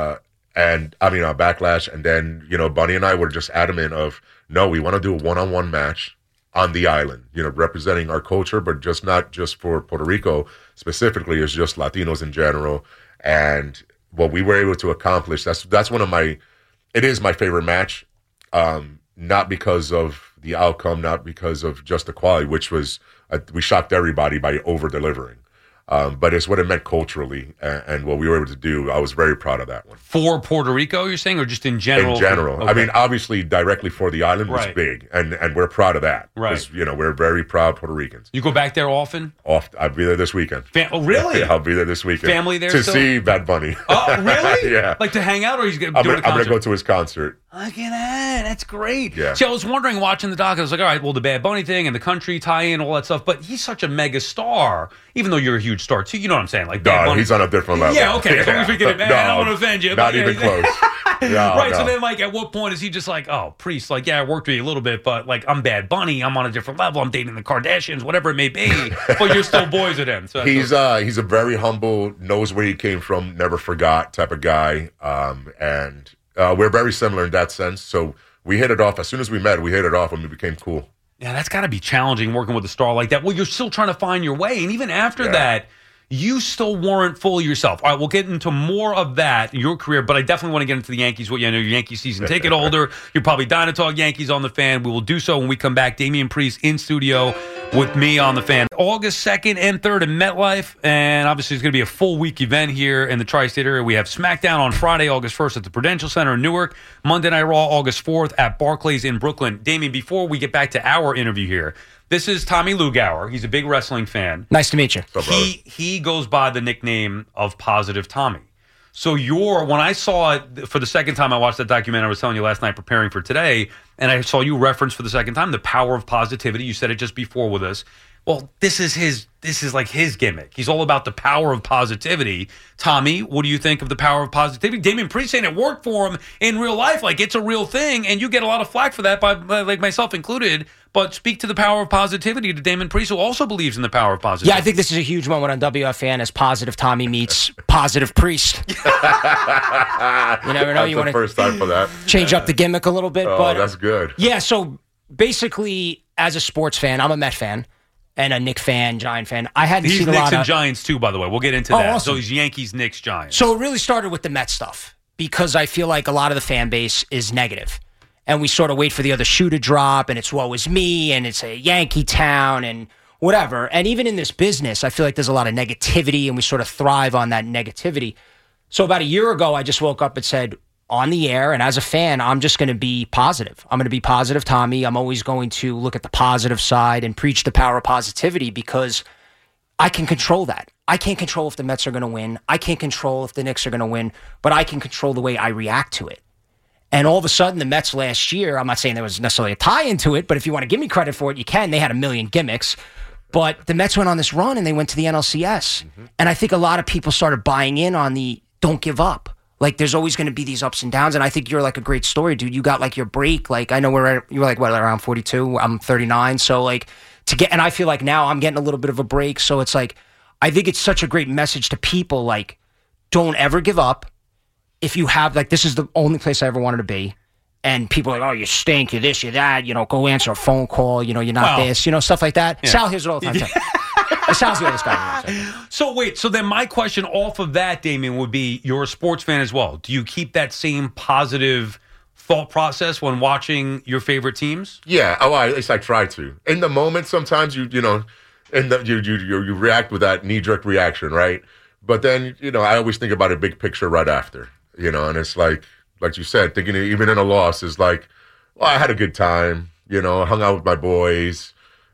Backlash. And then, Bunny and I were just adamant of, no, we want to do a one-on-one match on the island, representing our culture, but not just for Puerto Rico specifically, it's just Latinos in general. And what we were able to accomplish, that's it is my favorite match, not because of the outcome, not because of just the quality, which was, we shocked everybody by over-delivering. But it's what it meant culturally and what we were able to do. I was very proud of that one. For Puerto Rico, you're saying, or just in general? In general. Okay. Obviously, directly for the island was big, and we're proud of that. Right. We're very proud Puerto Ricans. You go back there often? I'll be there this weekend. Oh, really? I'll be there this weekend. Family there to still? see Bad Bunny. Oh, really? Yeah. Like to hang out, or he's going to do a concert? I'm going to go to his concert. Look at that. That's great. Yeah. See, I was wondering, watching the doc, I was like, all right, well, the Bad Bunny thing and the country tie-in, all that stuff, but he's such a mega star, even though you're a huge star, too. You know what I'm saying? Like Bad Bunny. He's on a different level. Yeah, okay. So we get it, man. I don't want to offend you. Not even close. Right, so then, like, at what point is he just like, oh, Priest, like, yeah, I worked with you a little bit, but, like, I'm Bad Bunny, I'm on a different level, I'm dating the Kardashians, whatever it may be, but you're still boys with him. So he's a very humble, knows where he came from, never forgot type of guy, and we're very similar in that sense, so we hit it off. As soon as we met, we hit it off and we became cool. Yeah, that's got to be challenging working with a star like that. Well, you're still trying to find your way, and even after that, you still weren't fully yourself. All right, we'll get into more of that, your career, but I definitely want to get into the Yankees. Well, I know your Yankee season ticket holder. You're probably dying to talk Yankees on The Fan. We will do so when we come back. Damian Priest in studio with me on The Fan. August 2nd and 3rd in MetLife, and obviously it's going to be a full-week event here in the Tri-State area. We have SmackDown on Friday, August 1st at the Prudential Center in Newark. Monday Night Raw, August 4th at Barclays in Brooklyn. Damian, before we get back to our interview here, this is Tommy Lugauer. He's a big wrestling fan. Nice to meet you. He goes by the nickname of Positive Tommy. So when I saw it for the second time, I watched that documentary I was telling you last night preparing for today, and I saw you reference for the second time the power of positivity. You said it just before with us. Well, this is like his gimmick. He's all about the power of positivity. Tommy, what do you think of the power of positivity? Damian Priest saying it worked for him in real life, like it's a real thing, and you get a lot of flack for that, by like myself included. But speak to the power of positivity to Damian Priest, who also believes in the power of positivity. Yeah, I think this is a huge moment on WFAN as Positive Tommy meets Positive Priest. You never know. That's you want to first time for that. Change up the gimmick a little bit. Oh, that's good. Yeah, so basically, as a sports fan, I'm a Met fan. And a Knicks fan, Giant fan. I hadn't He's seen a Knicks lot and of Giants too, by the way. We'll get into that. Awesome. So he's Yankees, Knicks, Giants. So it really started with the Met stuff because I feel like a lot of the fan base is negative. And we sort of wait for the other shoe to drop, and it's woe is me, and it's a Yankee town, and whatever. And even in this business, I feel like there's a lot of negativity, and we sort of thrive on that negativity. So about a year ago, I just woke up and said, on the air, and as a fan, I'm just going to be positive. I'm going to be positive, Tommy. I'm always going to look at the positive side and preach the power of positivity because I can control that. I can't control if the Mets are going to win. I can't control if the Knicks are going to win, but I can control the way I react to it. And all of a sudden, the Mets last year, I'm not saying there was necessarily a tie into it, but if you want to give me credit for it, you can. They had a million gimmicks. But the Mets went on this run, and they went to the NLCS. Mm-hmm. And I think a lot of people started buying in on the don't give up. Like, there's always going to be these ups and downs, and I think you're, like, a great story, dude. You got, like, your break. Like, I know you were, like, what, around 42? I'm 39. So, like, and I feel like now I'm getting a little bit of a break. So it's, like, I think it's such a great message to people, like, don't ever give up. If you have, like, this is the only place I ever wanted to be. And people are like, oh, you stink, you're this, you're that, go answer a phone call, you're not this, stuff like that. Yeah. Sal hears it all the time. Sal's the oldest guy. So then my question off of that, Damien, would be, you're a sports fan as well. Do you keep that same positive thought process when watching your favorite teams? Yeah, at least I try to. In the moment, sometimes you react with that knee-jerk reaction, right? But then, I always think about a big picture right after, and it's like you said, thinking even in a loss is like, well, I had a good time, hung out with my boys,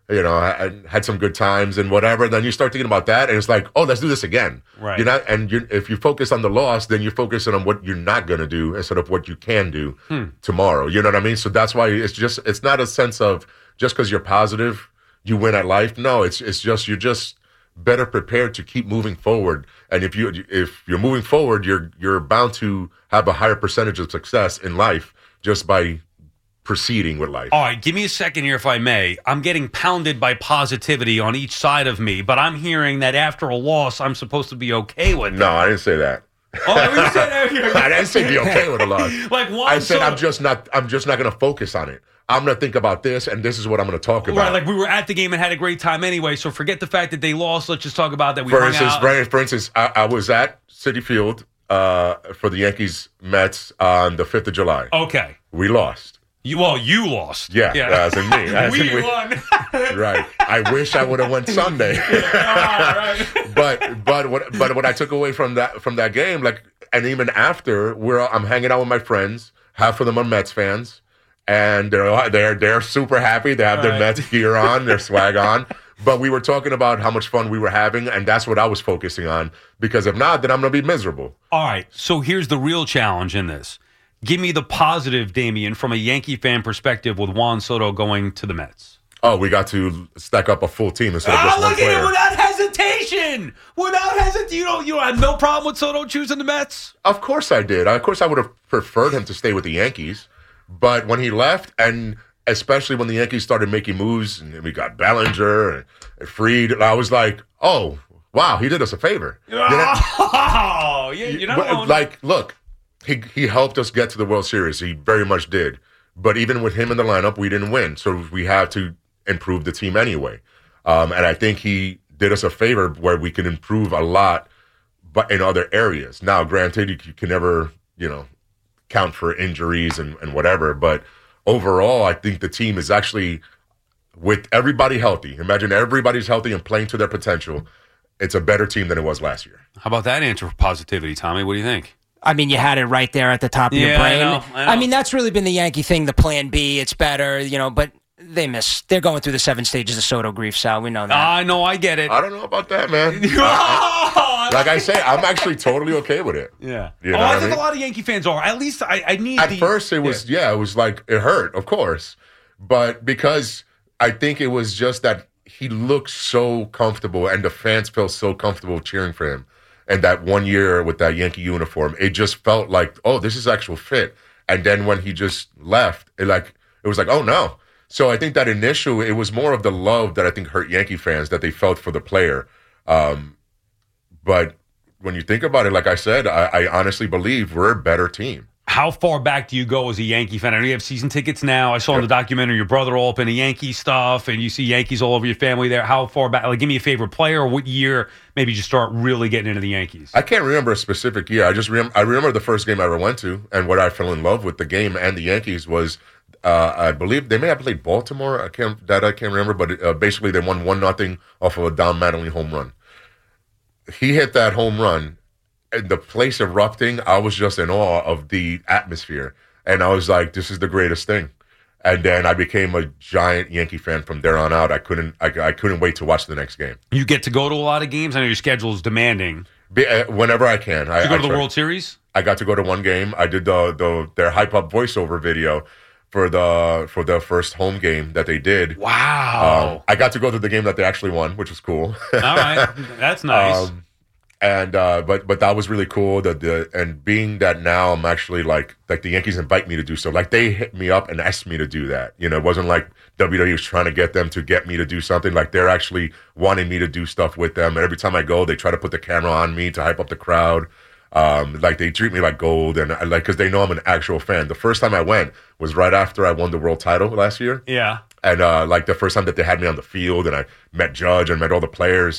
I had some good times and whatever. Then you start thinking about that, and it's like, oh, let's do this again. Right. If you focus on the loss, then you're focusing on what you're not going to do instead of what you can do tomorrow. You know what I mean? So that's why it's not a sense of just because you're positive, you win at life. No, it's just you're just better prepared to keep moving forward. And if you're moving forward, you're bound to have a higher percentage of success in life just by proceeding with life. All right, give me a second here, if I may. I'm getting pounded by positivity on each side of me, but I'm hearing that after a loss, I'm supposed to be okay with it. No, I didn't say that. Oh, you said that. I didn't say be okay with a loss. I said I'm just not going to focus on it. I'm going to think about this, and this is what I'm going to talk about. Right, like we were at the game and had a great time anyway, so forget the fact that they lost. Let's just talk about that we for hung instance, out. For instance, I was at Citi Field for the Yankees-Mets on the 5th of July. Okay. We lost. You lost. Yeah. As in me. We won. Right. I wish I would have won Sunday. Right. But what I took away from that game, and even after, I'm hanging out with my friends. Half of them are Mets fans, and they're super happy. They have their Mets gear on, their swag on. But we were talking about how much fun we were having, and that's what I was focusing on. Because if not, then I'm going to be miserable. All right. So here's the real challenge in this. Give me the positive, Damien, from a Yankee fan perspective with Juan Soto going to the Mets. Oh, we got to stack up a full team instead of just one player. Look at it, without hesitation. You had no problem with Soto choosing the Mets? Of course I did. Of course I would have preferred him to stay with the Yankees. But when he left, and especially when the Yankees started making moves, and we got Bellinger and Fried, I was like, oh, wow, he did us a favor. Look. He helped us get to the World Series. He very much did. But even with him in the lineup, we didn't win. So we had to improve the team anyway. And I think he did us a favor where we can improve a lot but in other areas. Now, granted, you can never, count for injuries and whatever. But overall, I think the team is actually, with everybody healthy, imagine everybody's healthy and playing to their potential, it's a better team than it was last year. How about that answer for positivity, Tommy? What do you think? I mean, you had it right there at the top of your brain. I know. I mean, that's really been the Yankee thing, the plan B. It's better, but they miss. They're going through the 7 stages of Soto grief, Sal. We know that. I know, I get it. I don't know about that, man. Like I say, I'm actually totally okay with it. Yeah. I think a lot of Yankee fans are. At least I need At first, it was, it was like, it hurt, of course. But because I think it was just that he looked so comfortable and the fans felt so comfortable cheering for him. And that 1 year with that Yankee uniform, it just felt like, oh, this is actual fit. And then when he just left, it was like, oh, no. So I think that it was more of the love that I think hurt Yankee fans that they felt for the player. But when you think about it, like I said, I honestly believe we're a better team. How far back do you go as a Yankee fan? I know you have season tickets now. I saw in the documentary your brother all up into Yankee stuff, and you see Yankees all over your family there. How far back? Give me a favorite player, or what year maybe you start really getting into the Yankees? I can't remember a specific year. I remember the first game I ever went to, and what I fell in love with the game and the Yankees was, I believe they may have played Baltimore. I can't remember, but basically they won 1-0 off of a Don Mattingly home run. He hit that home run. The place erupting, I was just in awe of the atmosphere. And I was like, this is the greatest thing. And then I became a giant Yankee fan from there on out. I couldn't wait to watch the next game. You get to go to a lot of games? I know your schedule is demanding. Whenever I can. Did you go to the World Series? I got to go to one game. I did their hype-up voiceover video for the first home game that they did. Wow. I got to go to the game that they actually won, which was cool. All right. That's nice. But that was really cool. And being that now I'm actually like the Yankees invite me to do so. Like they hit me up and asked me to do that. It wasn't like WWE was trying to get them to get me to do something. Like they're actually wanting me to do stuff with them. And every time I go, they try to put the camera on me to hype up the crowd. Like they treat me like gold, and because they know I'm an actual fan. The first time I went was right after I won the world title last year. Yeah. And like the first time that they had me on the field, and I met Judge and met all the players,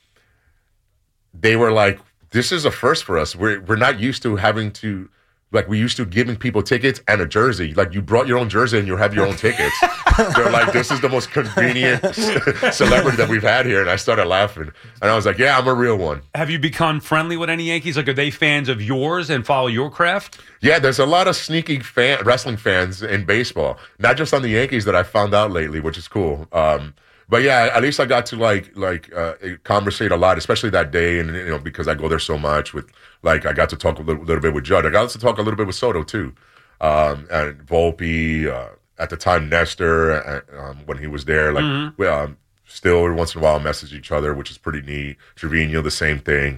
they were like, "This is a first for us. We're not used to having to." Like, we used to giving people tickets and a jersey. Like, you brought your own jersey and you have your own tickets. They're like, this is the most convenient celebrity that we've had here. And I started laughing. And I was like, yeah, I'm a real one. Have you become friendly with any Yankees? Like, are they fans of yours and follow your craft? Yeah, there's a lot of sneaky wrestling fans in baseball. Not just on the Yankees that I found out lately, which is cool. But yeah, at least I got to conversate a lot, especially that day, and because I go there so much. With I got to talk a little bit with Judd. I got to talk a little bit with Soto too, and Volpe. At the time, Nestor, when he was there, still every once in a while message each other, which is pretty neat. Trevino, the same thing.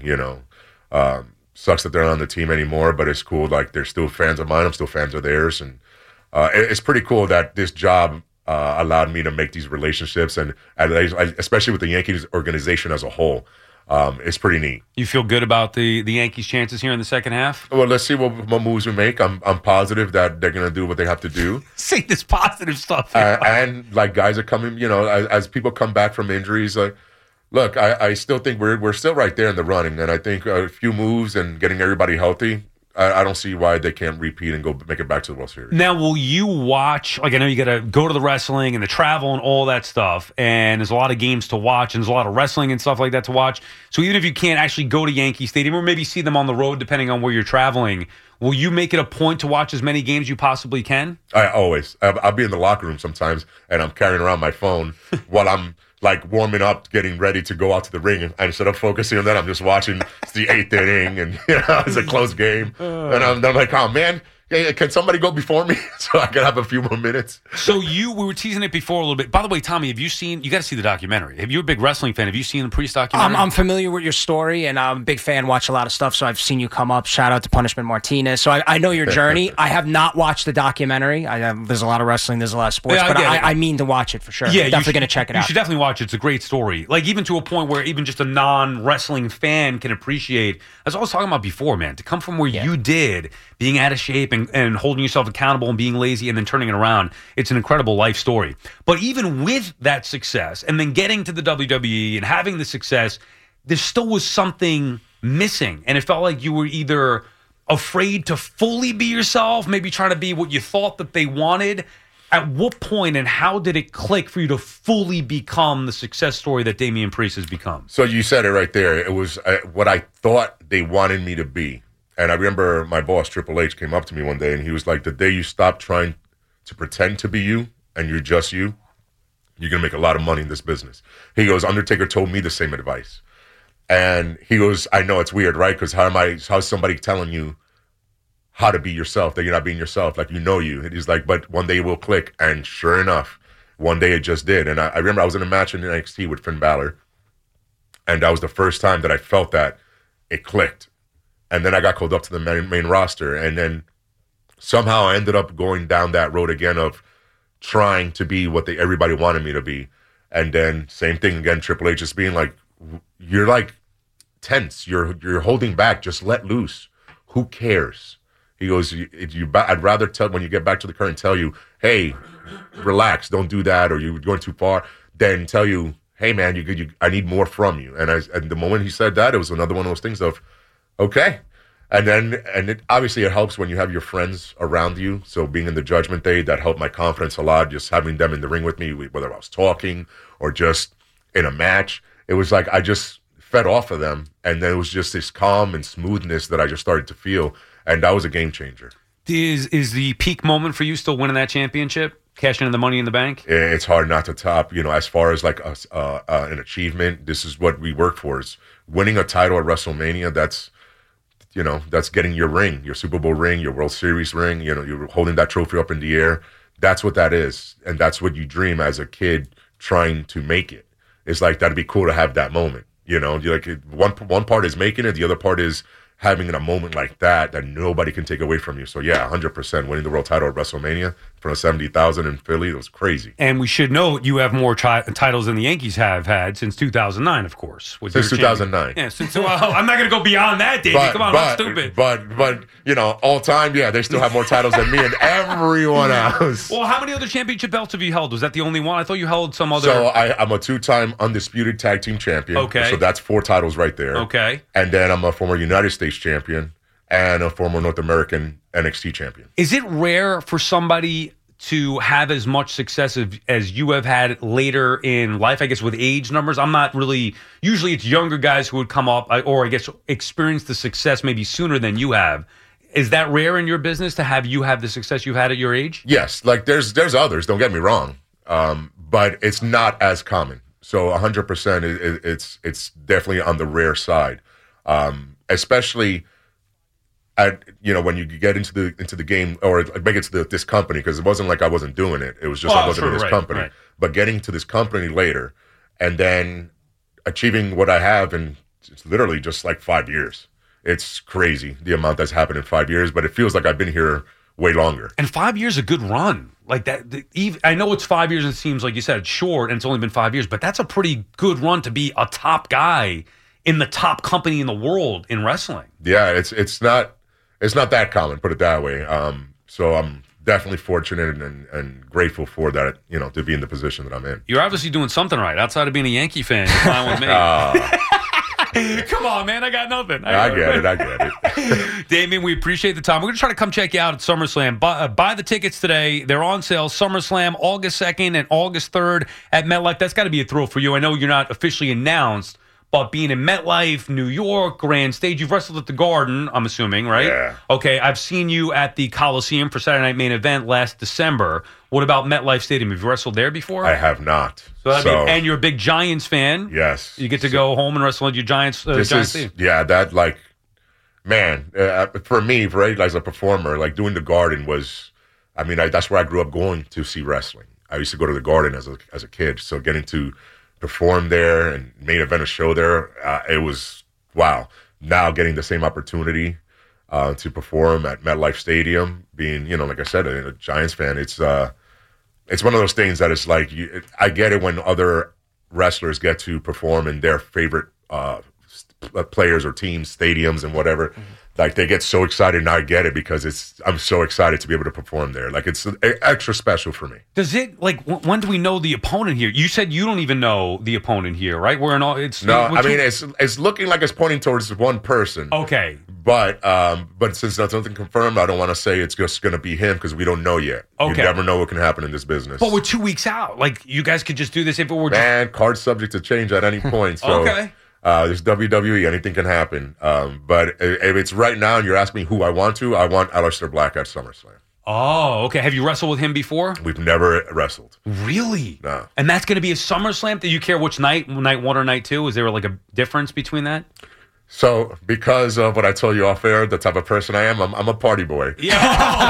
Sucks that they're not on the team anymore, but it's cool. Like, they're still fans of mine. I'm still fans of theirs, and it's pretty cool that this job allowed me to make these relationships, and especially with the Yankees organization as a whole. It's pretty neat. You feel good about the Yankees' chances here in the second half? Well, let's see what moves we make. I'm positive that they're going to do what they have to do. Say this positive stuff. And guys are coming, as people come back from injuries. Look, I still think we're still right there in the running, and I think a few moves and getting everybody healthy, I don't see why they can't repeat and go make it back to the World Series. Now, will you watch, I know you got to go to the wrestling and the travel and all that stuff, and there's a lot of games to watch, and there's a lot of wrestling and stuff like that to watch. So even if you can't actually go to Yankee Stadium or maybe see them on the road, depending on where you're traveling, will you make it a point to watch as many games you possibly can? I always. I'll be in the locker room sometimes, and I'm carrying around my phone while I'm warming up, getting ready to go out to the ring, and instead of focusing on that, I'm just watching the 8th inning, and it's a close game, and I'm like, oh man, can somebody go before me so I can have a few more minutes? So we were teasing it before a little bit. By the way, Tommy, have you seen? You got to see the documentary. Have you a big wrestling fan? Have you seen the Priest documentary? I'm familiar with your story, and I'm a big fan. Watch a lot of stuff, so I've seen you come up. Shout out to Punishment Martinez. So I know your journey. I have not watched the documentary. There's a lot of wrestling. There's a lot of sports, but I mean to watch it for sure. Yeah, I'm definitely going to check it out. You should definitely watch it. It's a great story. Even to a point where even just a non-wrestling fan can appreciate. As I was talking about before, man, to come from where you did, being out of shape and holding yourself accountable and being lazy and then turning it around, it's an incredible life story. But even with that success and then getting to the WWE and having the success, there still was something missing. And it felt like you were either afraid to fully be yourself, maybe trying to be what you thought that they wanted. At what point and how did it click for you to fully become the success story that Damian Priest has become? So you said it right there. It was what I thought they wanted me to be. And I remember my boss, Triple H, came up to me one day, and he was like, the day you stop trying to pretend to be you and you're just you, you're going to make a lot of money in this business. He goes, Undertaker told me the same advice. And he goes, I know it's weird, right? Because how's somebody telling you how to be yourself, that you're not being yourself, like you? And he's like, but one day it will click. And sure enough, one day it just did. And I remember I was in a match in NXT with Finn Balor, and that was the first time that I felt that it clicked. And then I got called up to the main roster. And then somehow I ended up going down that road again of trying to be what everybody wanted me to be. And then same thing again, Triple H just being like, you're like tense. You're holding back. Just let loose. Who cares? He goes, I'd rather when you get back to the curtain, tell you, hey, relax, don't do that, or you're going too far, than tell you, hey, man, I need more from you. And the moment he said that, it was another one of those things of, okay. And it obviously it helps when you have your friends around you. So being in the Judgment Day, that helped my confidence a lot. Just having them in the ring with me, whether I was talking or just in a match, it was like I just fed off of them. And then it was just this calm and smoothness that I just started to feel. And that was a game changer. Is the peak moment for you still winning that championship? Cashing in the Money in the Bank? It's hard not to top. As far as like an achievement, this is what we work for. Is winning a title at WrestleMania. That's getting your ring, your Super Bowl ring, your World Series ring. You're holding that trophy up in the air. That's what that is. And that's what you dream as a kid trying to make it. It's like, that'd be cool to have that moment. You're like, one part is making it. The other part is having a moment like that nobody can take away from you. So yeah, 100% winning the world title at WrestleMania from 70,000 in Philly, it was crazy. And we should note you have more titles than the Yankees have had since 2009, of course. Since 2009. Yeah, I'm not going to go beyond that, Davey. Come on, I'm stupid. But all time, yeah, they still have more titles than me and everyone else. Well, how many other championship belts have you held? Was that the only one? I thought you held some other. So I'm a 2-time undisputed tag team champion. Okay. So that's 4 titles right there. Okay. And then I'm a former United States champion and a former North American NXT champion. Is it rare for somebody to have as much success as you have had later in life, I guess, with age numbers? I'm not really... Usually it's younger guys who would come up or, I guess, experience the success maybe sooner than you have. Is that rare in your business to have the success you've had at your age? Yes. Like, there's others, don't get me wrong. But it's not as common. So 100%, it's definitely on the rare side. Especially... when you get into the game or make it to this company, because it wasn't like I wasn't doing it. It was just I wasn't in this company. Right. But getting to this company later and then achieving what I have in it's literally just like 5 years. It's crazy the amount that's happened in 5 years, but it feels like I've been here way longer. And 5 years is a good run. Like that. I know it's 5 years and it seems like you said it's short and it's only been 5 years, but that's a pretty good run to be a top guy in the top company in the world in wrestling. Yeah, it's not that common, put it that way. So I'm definitely fortunate and grateful for that, to be in the position that I'm in. You're obviously doing something right. Outside of being a Yankee fan, you're fine with me. Come on, man. I got nothing. I get it. Damien, we appreciate the time. We're going to try to come check you out at SummerSlam. Buy the tickets today. They're on sale. SummerSlam, August 2nd and August 3rd at MetLife. That's got to be a thrill for you. I know you're not officially announced, but being in MetLife, New York, Grand Stage, you've wrestled at the Garden, I'm assuming, right? Yeah. Okay, I've seen you at the Coliseum for Saturday Night Main Event last December. What about MetLife Stadium? Have you wrestled there before? I have not. And you're a big Giants fan. Yes. You get to go home and wrestle at your Giants team. Yeah, that, for me, right, as a performer, like doing the Garden was, that's where I grew up going to see wrestling. I used to go to the Garden as a kid, so getting to perform there and main event a show there, it was wow. Now getting the same opportunity to perform at MetLife Stadium, being like I said, a Giants fan, it's one of those things that it's like I get it when other wrestlers get to perform in their favorite players or teams, stadiums, and whatever. Mm-hmm. Like they get so excited, and I get it because I'm so excited to be able to perform there. Like it's extra special for me. Does it when do we know the opponent here? You said you don't even know the opponent here, right? It's looking like it's pointing towards one person. Okay, but since that's something confirmed, I don't want to say it's just going to be him because we don't know yet. Okay, you never know what can happen in this business. But we're 2 weeks out. Like you guys could just do this if it were. Card subject to change at any point. So. Okay. There's WWE, anything can happen. But if it's right now and you're asking me who I want Aleister Black at SummerSlam. Oh, okay. Have you wrestled with him before? We've never wrestled. Really? No. And that's going to be a SummerSlam? Do you care which night one or night two? Is there like a difference between that? So, because of what I told you off air, the type of person I am, I'm a party boy. Yeah.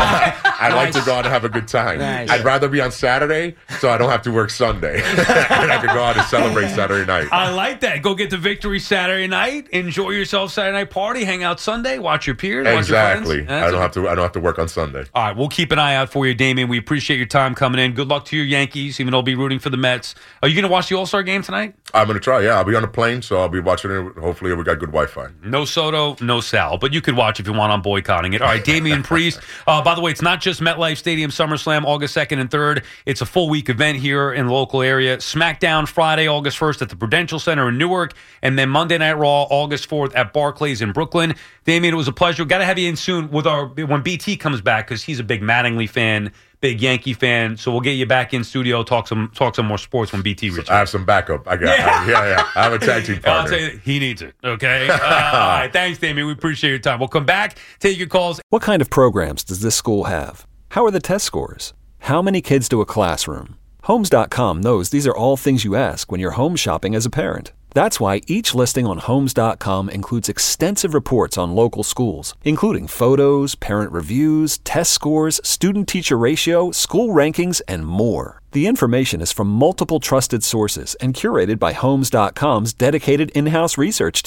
I like to go out and have a good time. Nice. I'd rather be on Saturday so I don't have to work Sunday. And I can go out and celebrate Saturday night. I like that. Go get the victory Saturday night, enjoy yourself Saturday night party, hang out Sunday, watch your peers, exactly. Watch your friends. I don't have to work on Sunday. All right, we'll keep an eye out for you, Damien. We appreciate your time coming in. Good luck to your Yankees, even though I'll be rooting for the Mets. Are you going to watch the All-Star game tonight? I'm going to try, yeah. I'll be on a plane, so I'll be watching it. Hopefully we got good Wi-Fi. No Soto, no Sal, but you could watch if you want on boycotting it. All right, Damian Priest. By the way, it's not just MetLife Stadium SummerSlam, August 2nd and 3rd. It's a full-week event here in the local area. SmackDown Friday, August 1st at the Prudential Center in Newark, and then Monday Night Raw, August 4th at Barclays in Brooklyn. Damian, it was a pleasure. Got to have you in soon when BT comes back because he's a big Mattingly fan, big Yankee fan. So we'll get you back in studio, talk some more sports when BT returns. I have some backup. I have a tag team partner. I'll tell you, he needs it. Okay. All right. Thanks, Damien. We appreciate your time. We'll come back, take your calls. What kind of programs does this school have? How are the test scores? How many kids do a classroom? Homes.com knows these are all things you ask when you're home shopping as a parent. That's why each listing on Homes.com includes extensive reports on local schools, including photos, parent reviews, test scores, student-teacher ratio, school rankings, and more. The information is from multiple trusted sources and curated by Homes.com's dedicated in-house research team.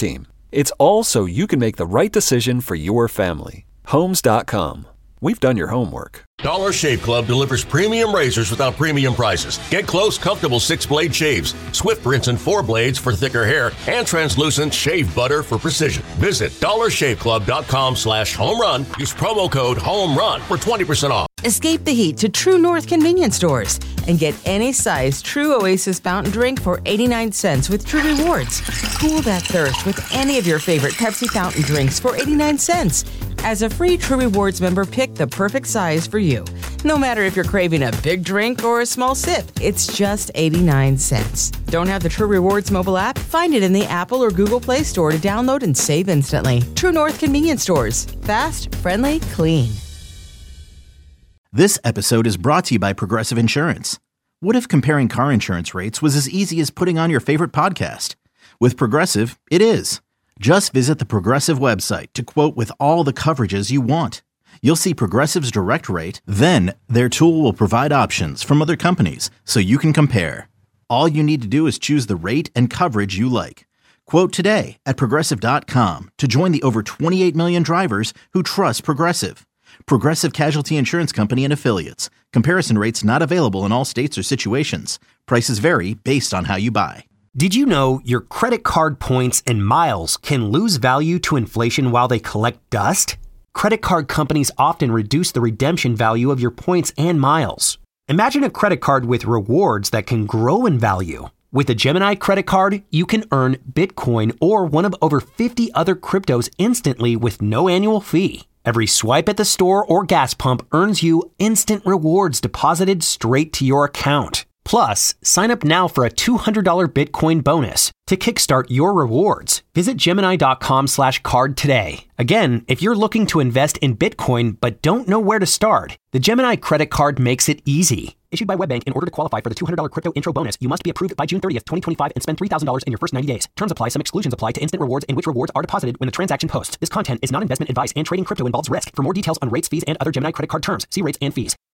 It's all so you can make the right decision for your family. Homes.com. We've done your homework. Dollar Shave Club delivers premium razors without premium prices. Get close, comfortable 6-blade shaves, swift rinse and 4 blades for thicker hair, and translucent shave butter for precision. Visit dollarshaveclub.com/homerun. Use promo code HOMERUN for 20% off. Escape the heat to True North convenience stores and get any size True Oasis fountain drink for 89 cents with True Rewards. Cool that thirst with any of your favorite Pepsi fountain drinks for 89 cents. As a free True Rewards member, pick the perfect size for you. No matter if you're craving a big drink or a small sip, it's just 89 cents. Don't have the True Rewards mobile app? Find it in the Apple or Google Play Store to download and save instantly. True North convenience stores. Fast, friendly, clean. This episode is brought to you by Progressive Insurance. What if comparing car insurance rates was as easy as putting on your favorite podcast? With Progressive, it is. Just visit the Progressive website to quote with all the coverages you want. You'll see Progressive's direct rate, then their tool will provide options from other companies so you can compare. All you need to do is choose the rate and coverage you like. Quote today at Progressive.com to join the over 28 million drivers who trust Progressive. Progressive Casualty Insurance Company and Affiliates. Comparison rates not available in all states or situations. Prices vary based on how you buy. Did you know your credit card points and miles can lose value to inflation while they collect dust? Credit card companies often reduce the redemption value of your points and miles. Imagine a credit card with rewards that can grow in value. With a Gemini credit card, you can earn Bitcoin or one of over 50 other cryptos instantly with no annual fee. Every swipe at the store or gas pump earns you instant rewards deposited straight to your account. Plus, sign up now for a $200 Bitcoin bonus to kickstart your rewards. Visit Gemini.com/card today. Again, if you're looking to invest in Bitcoin but don't know where to start, the Gemini credit card makes it easy. Issued by WebBank, in order to qualify for the $200 crypto intro bonus, you must be approved by June 30th, 2025 and spend $3,000 in your first 90 days. Terms apply. Some exclusions apply to instant rewards in which rewards are deposited when the transaction posts. This content is not investment advice and trading crypto involves risk. For more details on rates, fees, and other Gemini credit card terms, see rates and fees.